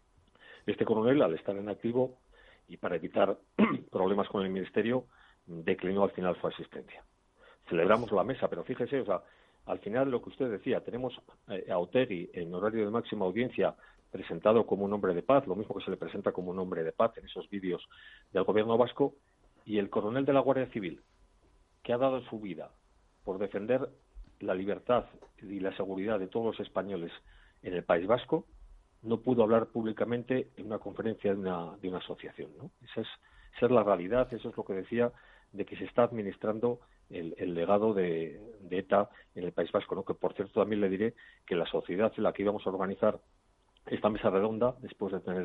Este coronel, al estar en activo y para evitar problemas con el Ministerio, declinó al final su asistencia. Celebramos la mesa, pero fíjese, o sea, al final lo que usted decía, tenemos a Otegi en horario de máxima audiencia presentado como un hombre de paz, lo mismo que se le presenta como un hombre de paz en esos vídeos del gobierno vasco, y el coronel de la Guardia Civil, que ha dado su vida por defender la libertad y la seguridad de todos los españoles en el País Vasco, no pudo hablar públicamente en una conferencia de una asociación, ¿no? Esa es la realidad, eso es lo que decía, de que se está administrando el legado de ETA en el País Vasco, ¿no? Que, por cierto, también le diré que la sociedad en la que íbamos a organizar esta mesa redonda, después de tener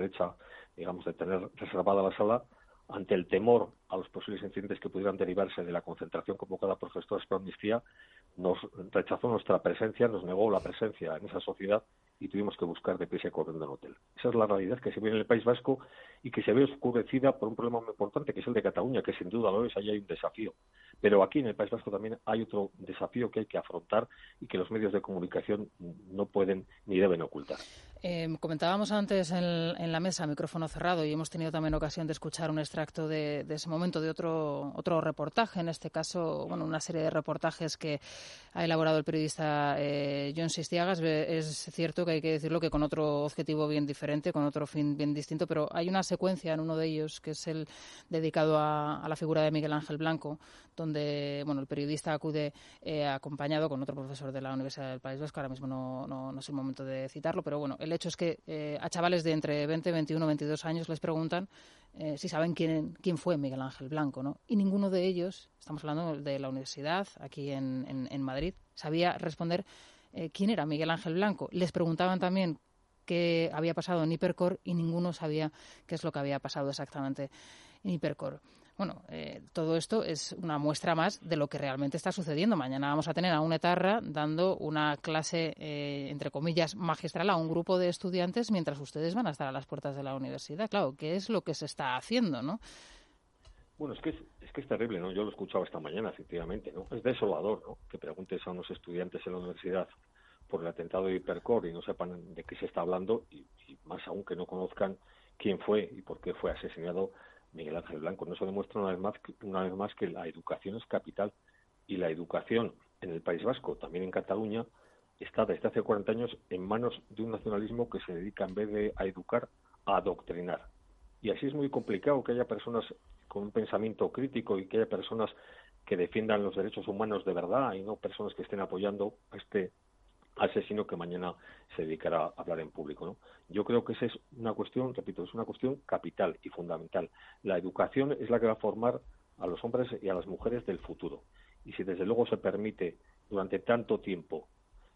de tener reservada la sala, ante el temor a los posibles incidentes que pudieran derivarse de la concentración convocada por gestoras pro amnistía, nos rechazó nuestra presencia, nos negó la presencia en esa sociedad y tuvimos que buscar deprisa y corriendo un hotel. Esa es la realidad que se ve en el País Vasco y que se ve oscurecida por un problema muy importante, que es el de Cataluña, que sin duda lo es, ahí hay un desafío. Pero aquí en el País Vasco también hay otro desafío que hay que afrontar y que los medios de comunicación no pueden ni deben ocultar. Comentábamos antes en la mesa, micrófono cerrado, y hemos tenido también ocasión de escuchar un extracto de ese momento, de otro reportaje, en este caso, bueno, una serie de reportajes que ha elaborado el periodista Jon Sistiagas. Es cierto que hay que decirlo que con otro objetivo bien diferente, con otro fin bien distinto, pero hay una secuencia en uno de ellos, que es el dedicado a la figura de Miguel Ángel Blanco, donde el periodista acude acompañado con otro profesor de la Universidad del País Vasco. Ahora mismo no es el momento de citarlo, pero bueno, el hecho es que a chavales de entre 20, 21, 22 años les preguntan si saben quién fue Miguel Ángel Blanco, ¿no? Y ninguno de ellos, estamos hablando de la universidad aquí en Madrid, sabía responder quién era Miguel Ángel Blanco. Les preguntaban también qué había pasado en Hipercor y ninguno sabía qué es lo que había pasado exactamente en Hipercor. Bueno, todo esto es una muestra más de lo que realmente está sucediendo. Mañana vamos a tener a un etarra dando una clase, entre comillas, magistral a un grupo de estudiantes mientras ustedes van a estar a las puertas de la universidad. Claro, ¿qué es lo que se está haciendo, no? Bueno, es que es terrible, ¿no? Yo lo he escuchado esta mañana, efectivamente, ¿no? Es desolador, ¿no? Que preguntes a unos estudiantes en la universidad por el atentado de Hipercor y no sepan de qué se está hablando y más aún que no conozcan quién fue y por qué fue asesinado Miguel Ángel Blanco. Eso demuestra una vez más que la educación es capital y la educación en el País Vasco, también en Cataluña, está desde hace 40 años en manos de un nacionalismo que se dedica, en vez de a educar, a adoctrinar. Y así es muy complicado que haya personas con un pensamiento crítico y que haya personas que defiendan los derechos humanos de verdad y no personas que estén apoyando a este asesino que mañana se dedicará a hablar en público, ¿no? Yo creo que esa es una cuestión, repito, es una cuestión capital y fundamental. La educación es la que va a formar a los hombres y a las mujeres del futuro. Y si desde luego se permite durante tanto tiempo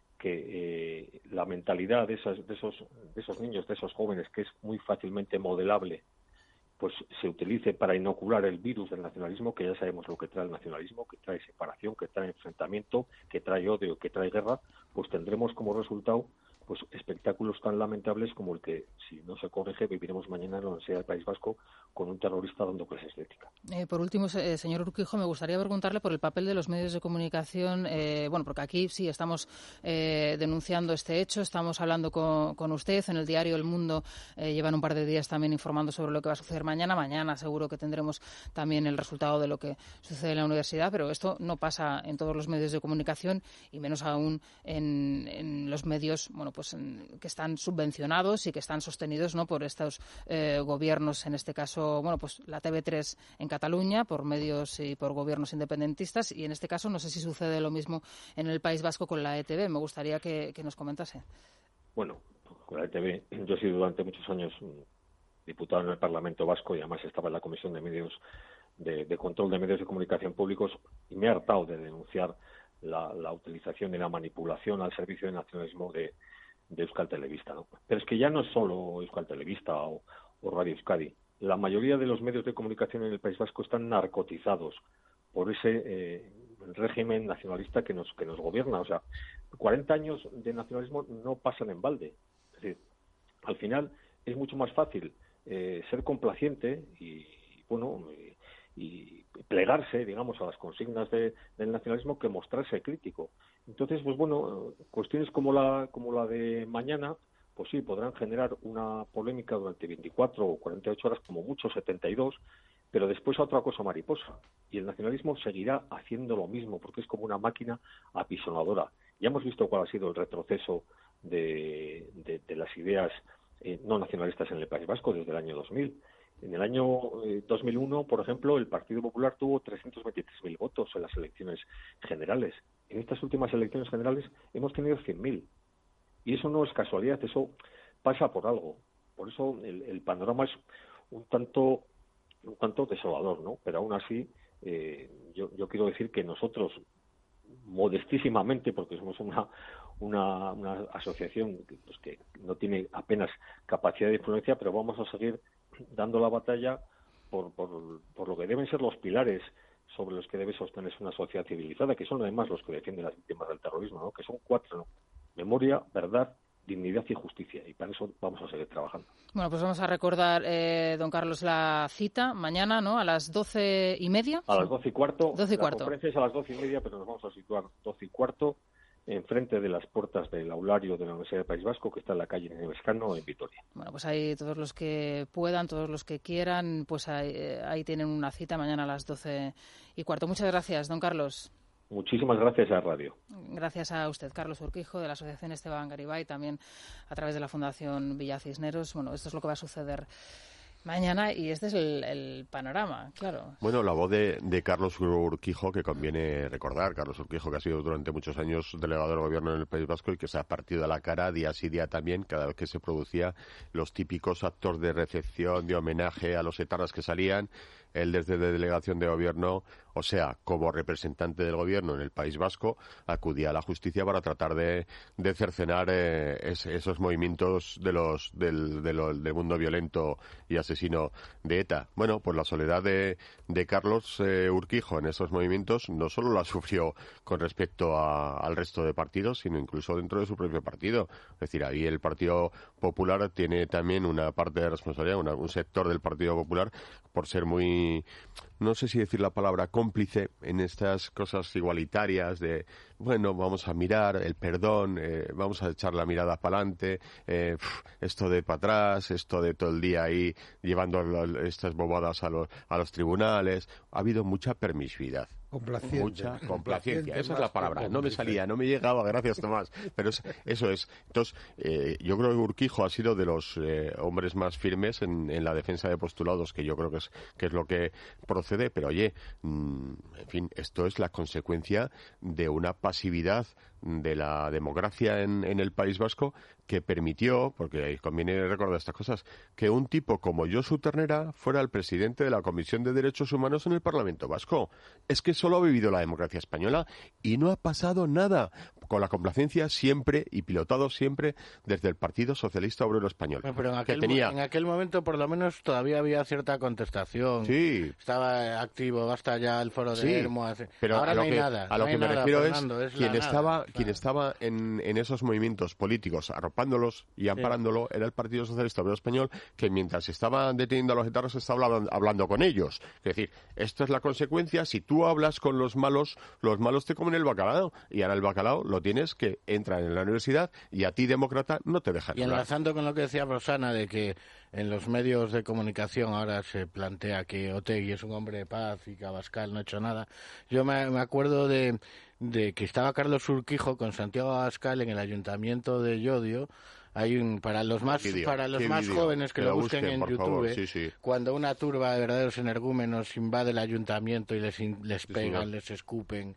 que la mentalidad de esos niños, de esos jóvenes, que es muy fácilmente modelable, pues se utilice para inocular el virus del nacionalismo, que ya sabemos lo que trae el nacionalismo, que trae separación, que trae enfrentamiento, que trae odio, que trae guerra, pues tendremos como resultado pues espectáculos tan lamentables como el que, si no se corrige, viviremos mañana en la Universidad del País Vasco con un terrorista dando clases de ética. Por último, señor Urquijo, me gustaría preguntarle por el papel de los medios de comunicación, porque aquí sí estamos denunciando este hecho, estamos hablando con usted, en el diario El Mundo llevan un par de días también informando sobre lo que va a suceder mañana. Mañana seguro que tendremos también el resultado de lo que sucede en la universidad, pero esto no pasa en todos los medios de comunicación y menos aún en los medios, que están subvencionados y que están sostenidos, ¿no?, por estos gobiernos, en este caso, la TV3 en Cataluña, por medios y por gobiernos independentistas, y en este caso no sé si sucede lo mismo en el País Vasco con la ETV. Me gustaría que nos comentase. Bueno, con la ETV, yo he sido durante muchos años diputado en el Parlamento Vasco y además estaba en la Comisión de Medios de Control de Medios de Comunicación Públicos y me he hartado de denunciar la utilización y la manipulación al servicio del nacionalismo de Euskal Telebista, ¿no? Pero es que ya no es solo Euskal Telebista o Radio Euskadi. La mayoría de los medios de comunicación en el País Vasco están narcotizados por ese régimen nacionalista que nos gobierna. O sea, 40 años de nacionalismo no pasan en balde. Es decir, al final es mucho más fácil ser complaciente y plegarse, digamos, a las consignas del nacionalismo que mostrarse crítico. Entonces, pues bueno, cuestiones como la de mañana, pues sí, podrán generar una polémica durante 24 o 48 horas, como mucho 72, pero después otra cosa mariposa. Y el nacionalismo seguirá haciendo lo mismo, porque es como una máquina apisonadora. Ya hemos visto cuál ha sido el retroceso de las ideas no nacionalistas en el País Vasco desde el año 2000. En el año 2001, por ejemplo, el Partido Popular tuvo 323.000 votos en las elecciones generales. En estas últimas elecciones generales hemos tenido 100.000. Y eso no es casualidad, eso pasa por algo. Por eso el panorama es un tanto desolador, ¿no? Pero aún así, yo quiero decir que nosotros, modestísimamente, porque somos una asociación que no tiene apenas capacidad de influencia, pero vamos a seguir dando la batalla por lo que deben ser los pilares sobre los que debe sostenerse una sociedad civilizada, que son además los que defienden las víctimas del terrorismo, ¿no? Que son 4, ¿no? Memoria, verdad, dignidad y justicia, y para eso vamos a seguir trabajando. Bueno, pues vamos a recordar, don Carlos, la cita mañana, ¿no?, a las 12:30. A las 12:15. 12:15. La conferencia es a las 12:30, pero nos vamos a situar 12:15 enfrente de las puertas del aulario de la Universidad del País Vasco, que está en la calle Nevescano, en Vitoria. Bueno, pues ahí todos los que puedan, todos los que quieran, pues ahí tienen una cita mañana a las 12:15. Muchas gracias, don Carlos. Muchísimas gracias a Radio. Gracias a usted, Carlos Urquijo, de la Asociación Esteban Garibay, también a través de la Fundación Villa Cisneros. Bueno, esto es lo que va a suceder mañana y este es el panorama, claro. Bueno, la voz de Carlos Urquijo, que conviene recordar, Carlos Urquijo, que ha sido durante muchos años delegado del gobierno en el País Vasco y que se ha partido a la cara día sí día también cada vez que se producía los típicos actos de recepción, de homenaje a los etarras que salían. Él desde la delegación de gobierno, o sea, como representante del gobierno en el País Vasco, acudía a la justicia para tratar de cercenar esos movimientos del mundo violento y asesino de ETA. Bueno, pues la soledad de Carlos Urquijo en esos movimientos no solo la sufrió con respecto al resto de partidos, sino incluso dentro de su propio partido. Es decir, ahí el Partido Popular tiene también una parte de responsabilidad, un sector del Partido Popular, por ser muy, no sé si decir la palabra cómplice en estas cosas igualitarias de, bueno, vamos a mirar el perdón, vamos a echar la mirada para adelante, esto de para atrás, esto de todo el día ahí llevando estas bobadas a los tribunales. Ha habido mucha permisividad. Mucha complacencia, esa es la palabra. No me salía, no me llegaba, gracias Tomás, pero eso es. Entonces, yo creo que Urquijo ha sido de los hombres más firmes en la defensa de postulados, que yo creo que es lo que procede, pero oye, en fin, esto es la consecuencia de una pasividad de la democracia en el País Vasco que permitió, porque conviene recordar estas cosas, que un tipo como Josu Ternera fuera el presidente de la Comisión de Derechos Humanos en el Parlamento Vasco. Es que solo ha vivido la democracia española y no ha pasado nada, con la complacencia siempre y pilotado siempre desde el Partido Socialista Obrero Español. Pero en aquel momento por lo menos todavía había cierta contestación. Sí. Estaba activo, hasta ya el foro de Hermo. Pero ahora no hay nada. A lo que me refiero es quien nada. estaba en esos movimientos políticos arropándolos y amparándolo era el Partido Socialista Obrero Español, que mientras estaban deteniendo a los etarras estaba hablando con ellos. Es decir, esto es la consecuencia. Si tú hablas con los malos te comen el bacalao, y ahora el bacalao lo tienes que entrar en la universidad y a ti, demócrata, no te dejan hablar. Y enlazando con lo que decía Rosana, de que en los medios de comunicación ahora se plantea que Otegi es un hombre de paz y que Abascal no ha hecho nada. Yo me acuerdo de que estaba Carlos Urquijo con Santiago Abascal en el ayuntamiento de Llodio. Hay para los más jóvenes que lo busquen en YouTube, sí. Cuando una turba de verdaderos energúmenos invade el ayuntamiento y les pegan, les escupen,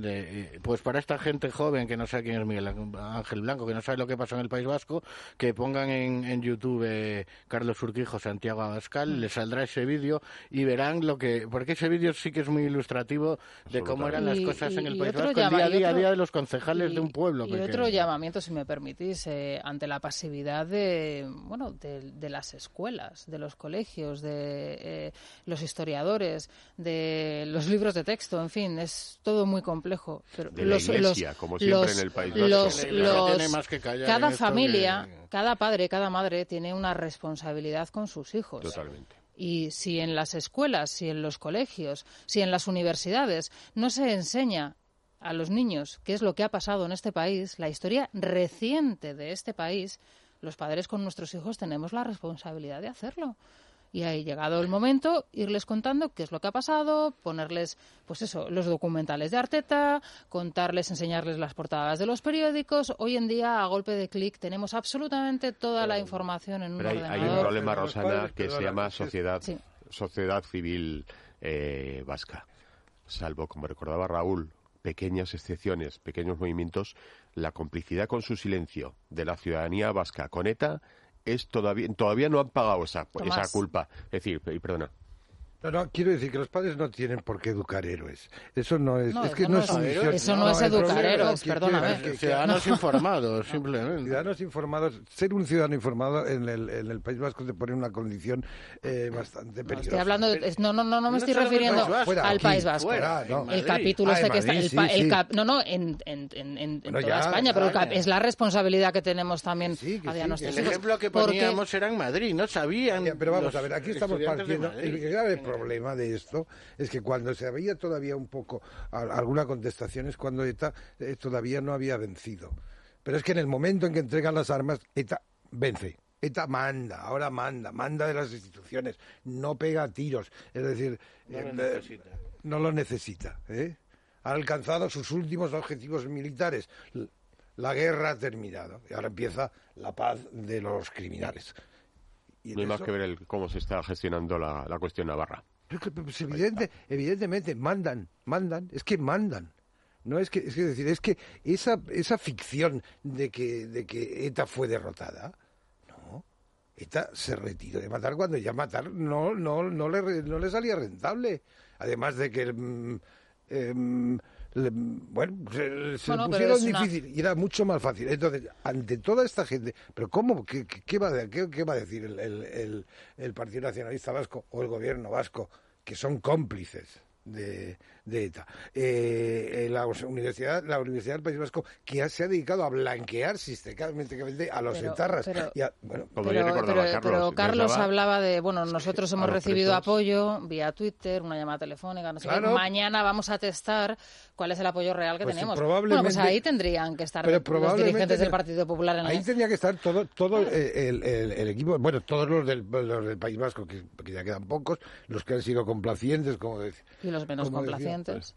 pues para esta gente joven que no sabe quién es Miguel Ángel Blanco, que no sabe lo que pasó en el País Vasco, que pongan en YouTube Carlos Urquijo, Santiago Abascal, les saldrá ese vídeo y verán porque ese vídeo sí que es muy ilustrativo de cómo eran las cosas en el País Vasco, el día a día de los concejales de un pueblo pequeño. Y otro llamamiento, si me permitís, ante la pasividad de las escuelas, de los colegios, de los historiadores, de los libros de texto, en fin, es todo muy complejo. Pero de la Iglesia, como siempre en el País Vasco. Cada familia, cada padre, cada madre tiene una responsabilidad con sus hijos. Totalmente. Y si en las escuelas, si en los colegios, si en las universidades no se enseña a los niños qué es lo que ha pasado en este país, la historia reciente de este país, los padres con nuestros hijos tenemos la responsabilidad de hacerlo. Y ahí, llegado el momento, irles contando qué es lo que ha pasado, ponerles, pues eso, los documentales de Arteta, contarles, enseñarles las portadas de los periódicos. Hoy en día, a golpe de clic, tenemos absolutamente toda la información en un ordenador. Hay un problema, Rosana, que se llama sociedad civil vasca. Salvo, como recordaba Raúl, pequeñas excepciones, pequeños movimientos, la complicidad con su silencio de la ciudadanía vasca con ETA es todavía no han pagado esa culpa. Es decir, perdona. No, quiero decir que los padres no tienen por qué educar héroes. Eso no es... Eso no es educar héroes, perdóname. Ciudadanos informados, simplemente. Ciudadanos informados. Ser un ciudadano informado en el País Vasco te pone en una condición bastante peligrosa. Estoy hablando no me estoy refiriendo al País Vasco. El capítulo que está... En toda España, pero es la responsabilidad que tenemos también hacia nuestros hijos. El ejemplo que poníamos era en Madrid, no sabían... Pero vamos a ver, aquí estamos partiendo... El problema de esto es que cuando se había todavía un poco alguna contestación es cuando ETA todavía no había vencido. Pero es que en el momento en que entregan las armas, ETA vence. ETA ahora manda de las instituciones, no pega tiros. Es decir, no lo necesita. Ha alcanzado sus últimos objetivos militares. La guerra ha terminado y ahora empieza la paz de los criminales. No hay más que ver cómo se está gestionando la cuestión navarra. Pues evidentemente mandan, es que mandan. No es que esa ficción de que ETA fue derrotada, no. ETA se retiró de matar cuando ya matar no le salía rentable. Además de que se pusieron difícil y era mucho más fácil. Entonces, ante toda esta gente, pero ¿cómo? ¿Qué va a decir el Partido Nacionalista Vasco o el Gobierno vasco, que son cómplices de ETA? La Universidad del País Vasco, que se ha dedicado a blanquear sistemáticamente a los etarras. Pero Carlos hablaba de, nosotros hemos recibido apoyo vía Twitter, una llamada telefónica, no sé qué. Mañana vamos a testar cuál es el apoyo real que tenemos. Pues ahí tendrían que estar los dirigentes del Partido Popular. Ahí tendría que estar todo el equipo, todos los del País Vasco, que ya quedan pocos, los que han sido complacientes, como decía. Y los menos complacientes.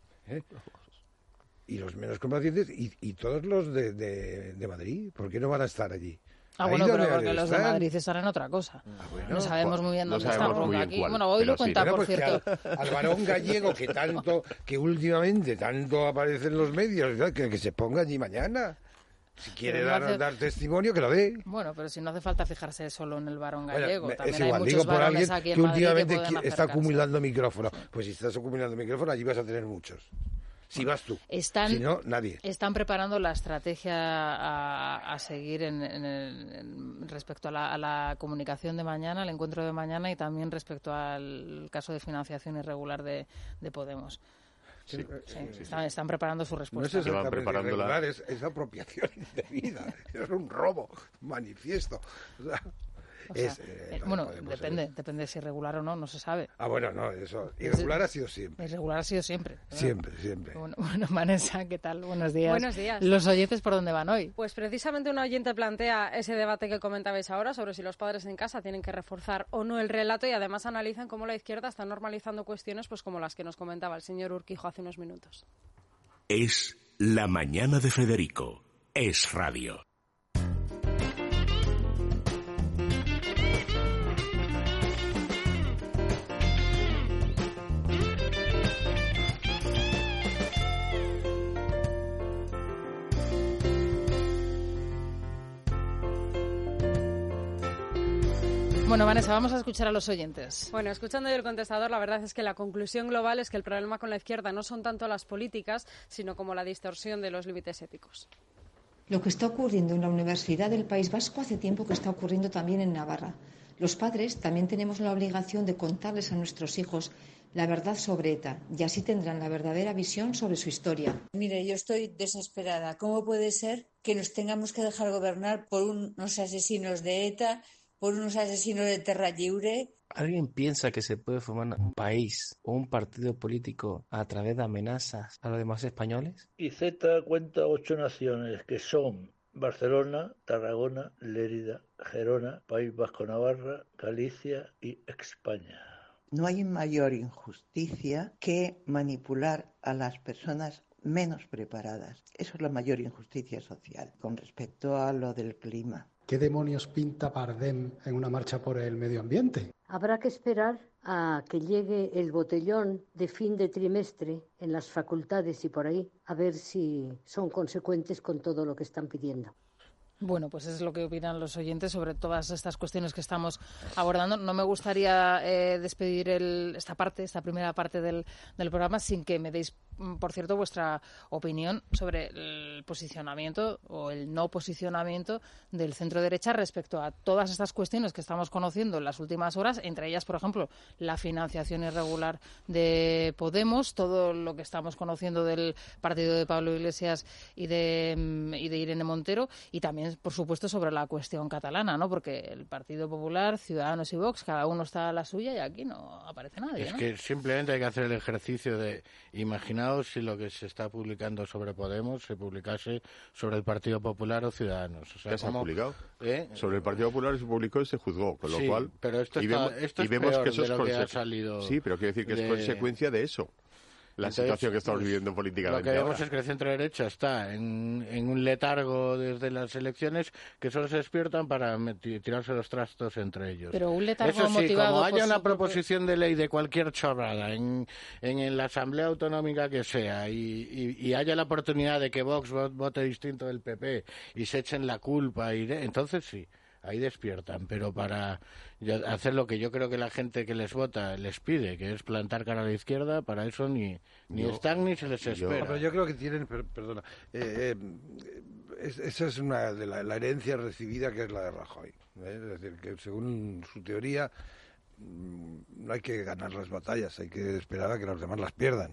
Y los menos complacientes y todos los de Madrid, ¿por qué no van a estar allí? Pero porque los de Madrid están en otra cosa. No sabemos muy bien dónde están aquí. Hoy lo cuenta, por cierto. Al varón gallego que últimamente tanto aparece en los medios, que se ponga allí mañana. Si quiere dar testimonio, que lo dé. Pero si no hace falta fijarse solo en el varón gallego. También es igual, hay muchos varones aquí en Madrid últimamente está acumulando micrófono. Pues si estás acumulando micrófono, allí vas a tener muchos. Si vas tú. Si no, nadie. Están preparando la estrategia a seguir respecto a la comunicación de mañana, el encuentro de mañana, y también respecto al caso de financiación irregular de Podemos. Están preparando su respuesta. No es exactamente irregular, es apropiación indebida, es un robo manifiesto. Depende si es irregular o no se sabe. Eso. Irregular ha sido siempre. Irregular ha sido siempre. Siempre. Bueno, Vanessa, ¿qué tal? Buenos días. Buenos días. ¿Los oyentes por dónde van hoy? Pues precisamente un oyente plantea ese debate que comentabais ahora sobre si los padres en casa tienen que reforzar o no el relato, y además analizan cómo la izquierda está normalizando cuestiones pues como las que nos comentaba el señor Urquijo hace unos minutos. Es la mañana de Federico. Es radio. Bueno, Vanessa, vamos a escuchar a los oyentes. Bueno, escuchando yo el contestador, la verdad es que la conclusión global es que el problema con la izquierda no son tanto las políticas, sino como la distorsión de los límites éticos. Lo que está ocurriendo en la Universidad del País Vasco hace tiempo que está ocurriendo también en Navarra. Los padres también tenemos la obligación de contarles a nuestros hijos la verdad sobre ETA y así tendrán la verdadera visión sobre su historia. Mire, yo estoy desesperada. ¿Cómo puede ser que nos tengamos que dejar gobernar por unos asesinos de ETA, por unos asesinos de Terra Lliure? ¿Alguien piensa que se puede formar un país o un partido político a través de amenazas a los demás españoles? IZ cuenta 8 naciones que son Barcelona, Tarragona, Lérida, Gerona, País Vasco-Navarra, Galicia y España. No hay mayor injusticia que manipular a las personas menos preparadas. Eso es la mayor injusticia social con respecto a lo del clima. ¿Qué demonios pinta Bardem en una marcha por el medio ambiente? Habrá que esperar a que llegue el botellón de fin de trimestre en las facultades y por ahí, a ver si son consecuentes con todo lo que están pidiendo. Bueno, pues es lo que opinan los oyentes sobre todas estas cuestiones que estamos abordando. No me gustaría despedir esta primera parte del programa sin que me deis, por cierto, vuestra opinión sobre el posicionamiento o el no posicionamiento del centro derecha respecto a todas estas cuestiones que estamos conociendo en las últimas horas, entre ellas, por ejemplo, la financiación irregular de Podemos, todo lo que estamos conociendo del partido de Pablo Iglesias y de Irene Montero, y también, por supuesto, sobre la cuestión catalana, ¿no? Porque el Partido Popular, Ciudadanos y Vox, cada uno está a la suya y aquí no aparece nadie, ¿no? Es que simplemente hay que hacer el ejercicio de imaginaos si lo que se está publicando sobre Podemos se publicase sobre el Partido Popular o Ciudadanos. O sea, ¿qué se ha publicado? ¿Eh? Sobre el Partido Popular se publicó y se juzgó, con lo cual... pero esto es vemos peor que eso de lo que ha salido. Sí, pero quiero decir que es consecuencia de eso. La situación que estamos viviendo políticamente. Lo que vemos es que el centro derecha está en un letargo desde las elecciones que solo se despiertan para tirarse los trastos entre ellos. Pero un letargo eso sí, motivado como haya por una proposición de ley de cualquier chorrada en la Asamblea Autonómica que sea y haya la oportunidad de que Vox vote distinto del PP y se echen la culpa, entonces sí. Ahí despiertan, pero para hacer lo que yo creo que la gente que les vota les pide, que es plantar cara a la izquierda, para eso ni están ni se les espera. Pero yo creo que tienen, perdona, esa es una de la herencia recibida, que es la de Rajoy. Es decir, que según su teoría no hay que ganar las batallas, hay que esperar a que los demás las pierdan.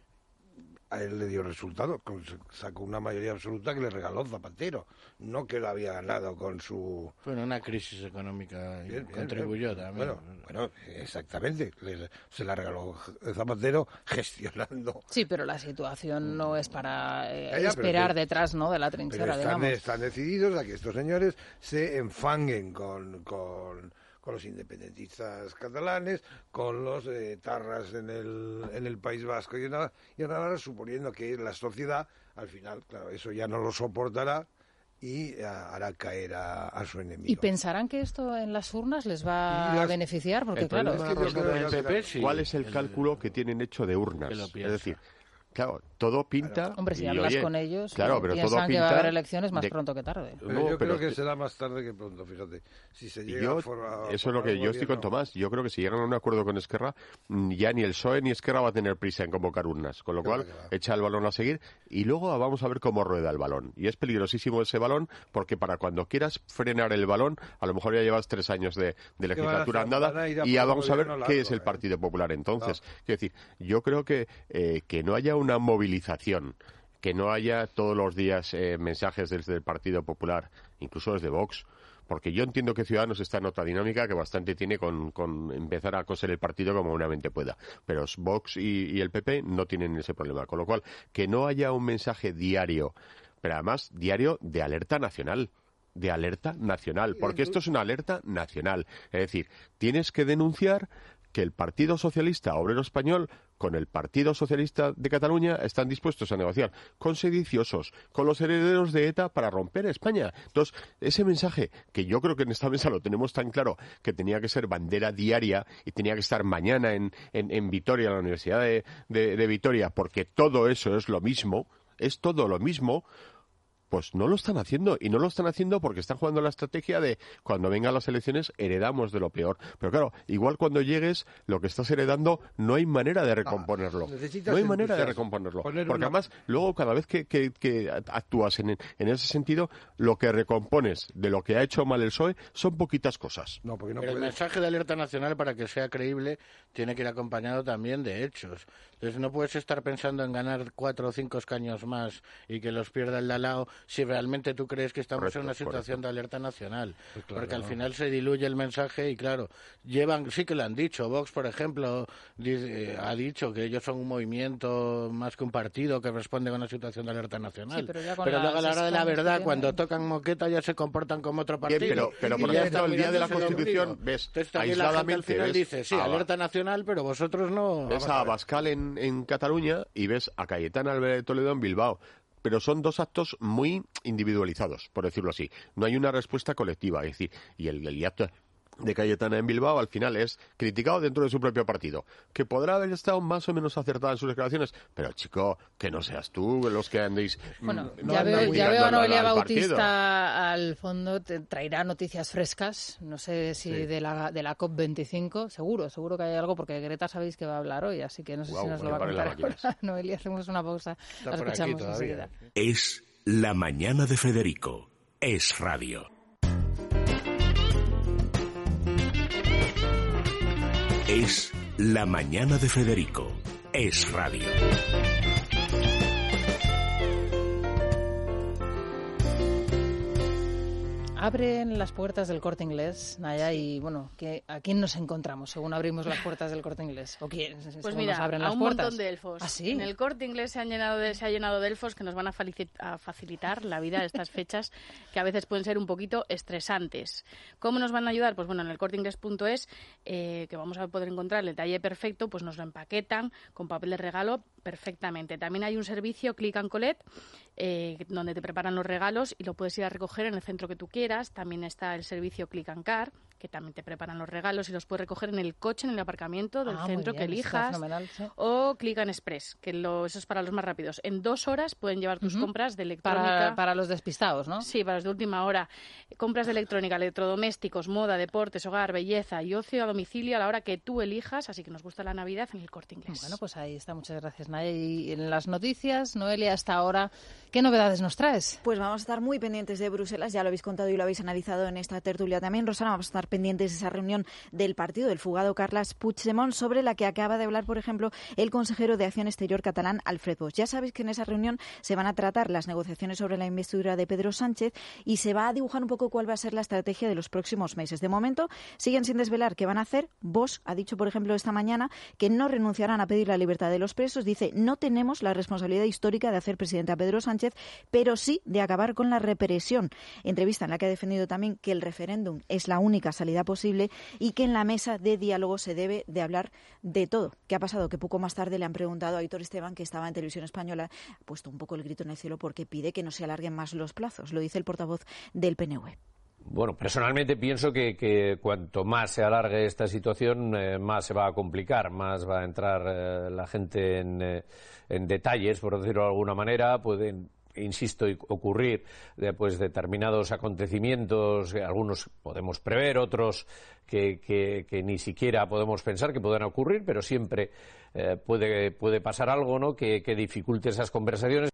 A él le dio resultado, sacó una mayoría absoluta que le regaló Zapatero, no que lo había ganado con su... Bueno, una crisis económica contribuyó también. Bueno, exactamente, se la regaló Zapatero gestionando... Sí, pero la situación no es para esperar detrás, ¿no?, de la trinchera, digamos. Están decididos a que estos señores se enfanguen con los independentistas catalanes, con los tarras en el País Vasco y en Navarra, suponiendo que la sociedad, al final, claro, eso ya no lo soportará y hará caer a su enemigo. ¿Y pensarán que esto en las urnas les va a beneficiar? Porque, claro... ¿Cuál es el cálculo que tienen hecho de urnas? Es decir... Claro, todo pinta... Hombre, si hablas con ellos, claro, pero piensan todo que pinta va a haber elecciones más pronto que tarde. Pero yo creo que será más tarde que pronto, fíjate. Si se llega eso es lo que yo estoy con Tomás. Yo creo que si llegan a un acuerdo con Esquerra, ya ni el PSOE ni Esquerra va a tener prisa en convocar urnas. Con lo cual, echa el balón a seguir y luego vamos a ver cómo rueda el balón. Y es peligrosísimo ese balón porque para cuando quieras frenar el balón, a lo mejor ya llevas 3 años de legislatura andada y ya vamos a ver qué es el Partido Popular entonces. Quiero decir, yo creo que no haya una movilización, que no haya todos los días mensajes desde el Partido Popular, incluso desde Vox, porque yo entiendo que Ciudadanos está en otra dinámica que bastante tiene con empezar a coser el partido como buenamente pueda, pero Vox y el PP no tienen ese problema, con lo cual que no haya un mensaje diario, pero además diario de alerta nacional, porque esto es una alerta nacional, es decir, tienes que denunciar que el Partido Socialista Obrero Español con el Partido Socialista de Cataluña están dispuestos a negociar con sediciosos, con los herederos de ETA para romper España. Entonces, ese mensaje, que yo creo que en esta mesa lo tenemos tan claro, que tenía que ser bandera diaria y tenía que estar mañana en Vitoria, en la Universidad de Vitoria, porque todo eso es lo mismo, pues no lo están haciendo, y no lo están haciendo porque están jugando la estrategia de cuando vengan las elecciones heredamos de lo peor. Pero claro, igual cuando llegues, lo que estás heredando no hay manera de recomponerlo. No hay manera de recomponerlo. Porque además, luego cada vez que actúas en ese sentido, lo que recompones de lo que ha hecho mal el PSOE son poquitas cosas. Pero el mensaje de alerta nacional, para que sea creíble, tiene que ir acompañado también de hechos. Entonces no puedes estar pensando en ganar 4 o 5 escaños más y que los pierda el de al lado si realmente tú crees que estamos en una situación de alerta nacional. Pues claro, porque al final se diluye el mensaje y claro, sí que lo han dicho. Vox, por ejemplo, ha dicho que ellos son un movimiento más que un partido que responde a una situación de alerta nacional. Sí, pero luego a la hora de la verdad, cuando tocan moqueta ya se comportan como otro partido. Pero por ejemplo, el día de la Constitución, ves, aisladamente, al final dice, sí, alerta nacional, pero vosotros no. Ves a Abascal en Cataluña y ves a Cayetana Álvarez de Toledo en Bilbao. Pero son dos actos muy individualizados, por decirlo así. No hay una respuesta colectiva. Es decir, y el acto de Cayetana en Bilbao al final es criticado dentro de su propio partido, que podrá haber estado más o menos acertada en sus declaraciones, pero chico, que no seas tú los que andéis. Bueno, ya veo a Noelia Bautista al fondo, te traerá noticias frescas, no sé si de la COP25, seguro que hay algo, porque Greta sabéis que va a hablar hoy, así que no sé si nos lo va a contar ahora. Noelia, hacemos una pausa, la escuchamos enseguida. Es La Mañana de Federico, Es Radio. Es La Mañana de Federico, Es Radio. Abren las puertas del Corte Inglés, Naya, y bueno, ¿a quién nos encontramos según abrimos las puertas del Corte Inglés? ¿O quién? Pues mira, abren a las un puertas? Montón de elfos. ¿Ah, sí? En el Corte Inglés se ha llenado de elfos que nos van a facilitar la vida de estas fechas que a veces pueden ser un poquito estresantes. ¿Cómo nos van a ayudar? Pues bueno, en el corteinglés.es, que vamos a poder encontrar el detalle perfecto, pues nos lo empaquetan con papel de regalo perfectamente. También hay un servicio Click and Collect, donde te preparan los regalos y lo puedes ir a recoger en el centro que tú quieras. También está el servicio Click and Car, que también te preparan los regalos y los puedes recoger en el coche, en el aparcamiento del centro que elijas. Sí. O Click and Express, que eso es para los más rápidos. En 2 horas pueden llevar tus compras de electrónica. Para los despistados, ¿no? Sí, para los de última hora. Compras de electrónica, electrodomésticos, moda, deportes, hogar, belleza y ocio a domicilio a la hora que tú elijas. Así que nos gusta la Navidad en el Corte Inglés. Bueno, pues ahí está. Muchas gracias, Naya. Y en las noticias, Noelia, hasta ahora, ¿qué novedades nos traes? Pues vamos a estar muy pendientes de Bruselas. Ya lo habéis contado y lo habéis analizado en esta tertulia también. Rosana, vamos a estar pendientes de esa reunión del partido del fugado Carles Puigdemont, sobre la que acaba de hablar, por ejemplo, el consejero de Acción Exterior catalán, Alfred Bosch. Ya sabéis que en esa reunión se van a tratar las negociaciones sobre la investidura de Pedro Sánchez y se va a dibujar un poco cuál va a ser la estrategia de los próximos meses. De momento, siguen sin desvelar qué van a hacer. Bosch ha dicho, por ejemplo, esta mañana que no renunciarán a pedir la libertad de los presos. Dice, no tenemos la responsabilidad histórica de hacer presidente a Pedro Sánchez, pero sí de acabar con la represión. Entrevista en la que ha defendido también que el referéndum es la única salida posible y que en la mesa de diálogo se debe de hablar de todo. ¿Qué ha pasado? Que poco más tarde le han preguntado a Aitor Esteban, que estaba en Televisión Española, ha puesto un poco el grito en el cielo porque pide que no se alarguen más los plazos. Lo dice el portavoz del PNV. Bueno, personalmente pienso que cuanto más se alargue esta situación, más se va a complicar, más va a entrar la gente en detalles, por decirlo de alguna manera. Pueden, insisto, ocurrir pues determinados acontecimientos, algunos podemos prever, otros que ni siquiera podemos pensar que puedan ocurrir, pero siempre puede pasar algo, ¿no?, que dificulte esas conversaciones.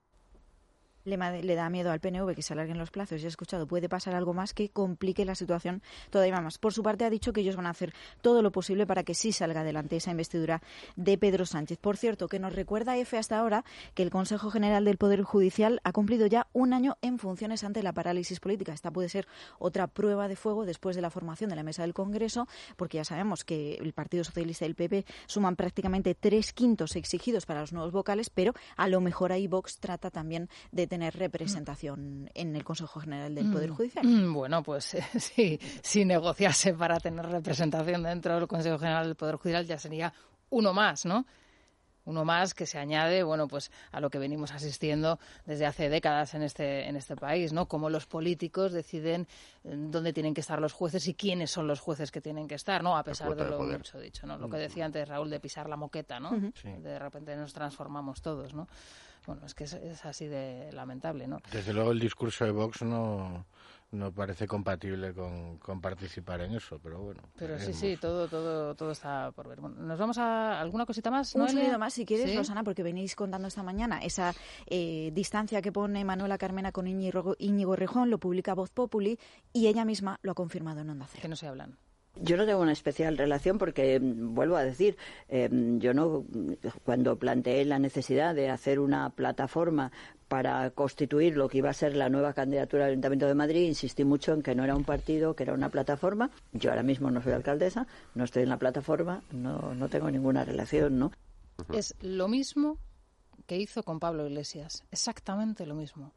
Le da miedo al PNV que se alarguen los plazos. Ya he escuchado, puede pasar algo más que complique la situación todavía más. Por su parte, ha dicho que ellos van a hacer todo lo posible para que sí salga adelante esa investidura de Pedro Sánchez. Por cierto, que nos recuerda EFE hasta ahora que el Consejo General del Poder Judicial ha cumplido ya 1 año en funciones ante la parálisis política. Esta puede ser otra prueba de fuego después de la formación de la mesa del Congreso, porque ya sabemos que el Partido Socialista y el PP suman prácticamente 3/5 exigidos para los nuevos vocales, pero a lo mejor ahí Vox trata también de tener representación en el Consejo General del Poder Judicial. Bueno, pues sí, si negociase para tener representación dentro del Consejo General del Poder Judicial ya sería uno más, ¿no? Uno más que se añade, bueno, pues a lo que venimos asistiendo desde hace décadas en este país, ¿no? Cómo los políticos deciden dónde tienen que estar los jueces y quiénes son los jueces que tienen que estar, ¿no? A pesar de lo mucho dicho, ¿no? Lo que decía antes Raúl de pisar la moqueta, ¿no? Sí. De repente nos transformamos todos, ¿no? Bueno, es que es así de lamentable, ¿no? Desde luego el discurso de Vox no parece compatible con participar en eso, pero bueno. Pero sí, todo está por ver. Bueno, ¿nos vamos a alguna cosita más? Un sonido más, si quieres, ¿sí? Rosana, porque venís contando esta mañana esa distancia que pone Manuela Carmena con Íñigo Errejón, lo publica Voz Populi, y ella misma lo ha confirmado en Onda Cero. Que no se hablan. Yo no tengo una especial relación porque, vuelvo a decir, cuando planteé la necesidad de hacer una plataforma para constituir lo que iba a ser la nueva candidatura al Ayuntamiento de Madrid, insistí mucho en que no era un partido, que era una plataforma. Yo ahora mismo no soy alcaldesa, no estoy en la plataforma, no tengo ninguna relación, ¿no? Es lo mismo que hizo con Pablo Iglesias, exactamente lo mismo.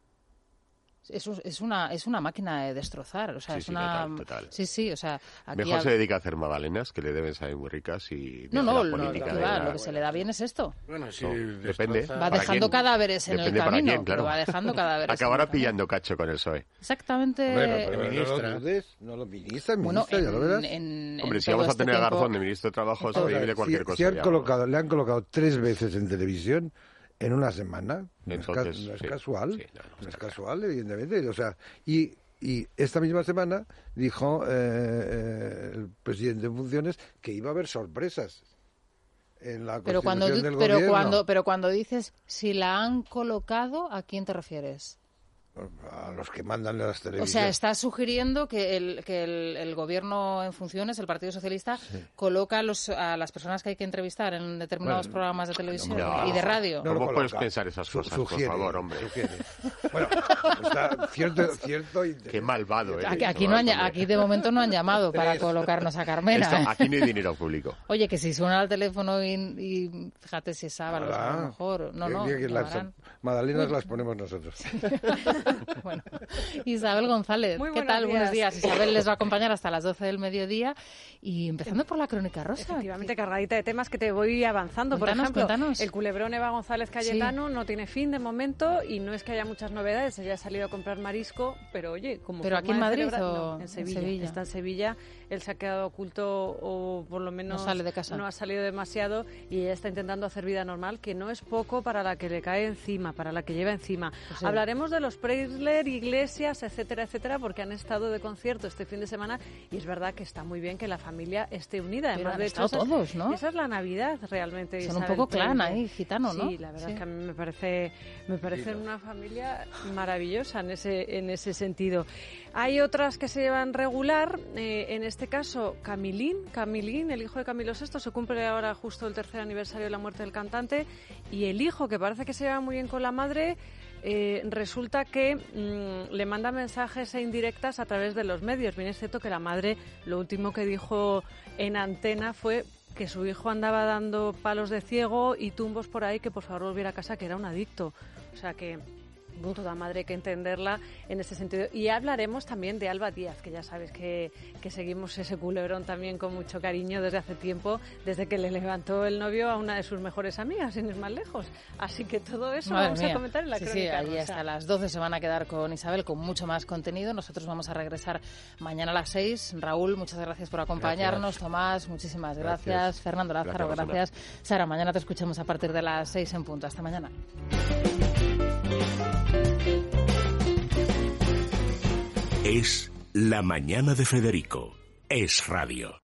Es una máquina de destrozar, o sea, es una... Total. Sí, o sea... Aquí Mejor se dedica a hacer magdalenas, que le deben saber muy ricas, y... No, lo que se le da bien es esto. Bueno, sí, depende. Va dejando cadáveres en el camino, quién, claro. Pero va dejando cadáveres. Acabará pillando cacho con el PSOE. Exactamente. Bueno, no lo ministra, ya lo verás. Hombre, si vamos a tener a Garzón de ministro de Trabajo, es creíble cualquier cosa. Le han colocado 3 veces en televisión en una semana. Entonces, no es casual. Sí, no es casual, evidentemente. O sea, y esta misma semana dijo el presidente en funciones que iba a haber sorpresas en la constitución del gobierno. Pero cuando dices si la han colocado, ¿a quién te refieres? A los que mandan las televisiones. O sea, estás sugiriendo que el gobierno en funciones, el Partido Socialista, coloca a las personas que hay que entrevistar en determinados programas de televisión y de radio. ¿Cómo puedes pensar esas cosas, por favor, hombre? Bueno, está cierto. Qué malvado eres. Aquí de momento no han llamado para colocarnos a Carmena. Aquí no hay dinero público. Oye, que si suena al teléfono y fíjate si es Ábalos, a lo mejor. No. Las magdalenas las ponemos nosotros. Bueno, Isabel González, ¿qué tal? Buenos días. Isabel les va a acompañar hasta las 12 del mediodía y empezando por la Crónica Rosa. Efectivamente, cargadita de temas que te voy avanzando. Cuéntanos. El culebrón Eva González Cayetano no tiene fin de momento y no es que haya muchas novedades. Ella ha salido a comprar marisco, pero oye, ¿Pero aquí en Madrid o en Sevilla? Está en Sevilla. Él se ha quedado oculto o por lo menos no sale de casa. No ha salido demasiado y ella está intentando hacer vida normal, que no es poco para la que le cae encima, para la que lleva encima. Pues hablaremos de los Preisler, Iglesias, etcétera, porque han estado de concierto este fin de semana y es verdad que está muy bien que la familia esté unida. Además, de hecho, todos, ¿no? Esa es la Navidad realmente. Son un poco clan ahí, gitano, ¿no? Sí, la verdad es que a mí me parece una familia maravillosa en ese sentido. Hay otras que se llevan regular, en este caso Camilín, el hijo de Camilo VI, se cumple ahora justo el 3er aniversario de la muerte del cantante y el hijo, que parece que se lleva muy bien con la madre, resulta que le manda mensajes e indirectas a través de los medios. Bien es cierto que la madre lo último que dijo en antena fue que su hijo andaba dando palos de ciego y tumbos por ahí, que por favor volviera a casa, que era un adicto. O sea que toda madre hay que entenderla en ese sentido. Y hablaremos también de Alba Díaz, que ya sabes que seguimos ese culebrón también con mucho cariño desde hace tiempo, desde que le levantó el novio a una de sus mejores amigas, sin ir más lejos. Así que todo eso vamos a comentar en la Crónica Rosa. Allí hasta las 12 se van a quedar con Isabel con mucho más contenido. Nosotros vamos a regresar mañana a las 6. Raúl, muchas gracias por acompañarnos. Gracias. Tomás, muchísimas gracias. Fernando Lázaro, gracias. Sara, mañana te escuchamos a partir de las 6 en punto. Hasta mañana. Es La Mañana de Federico. Es Radio.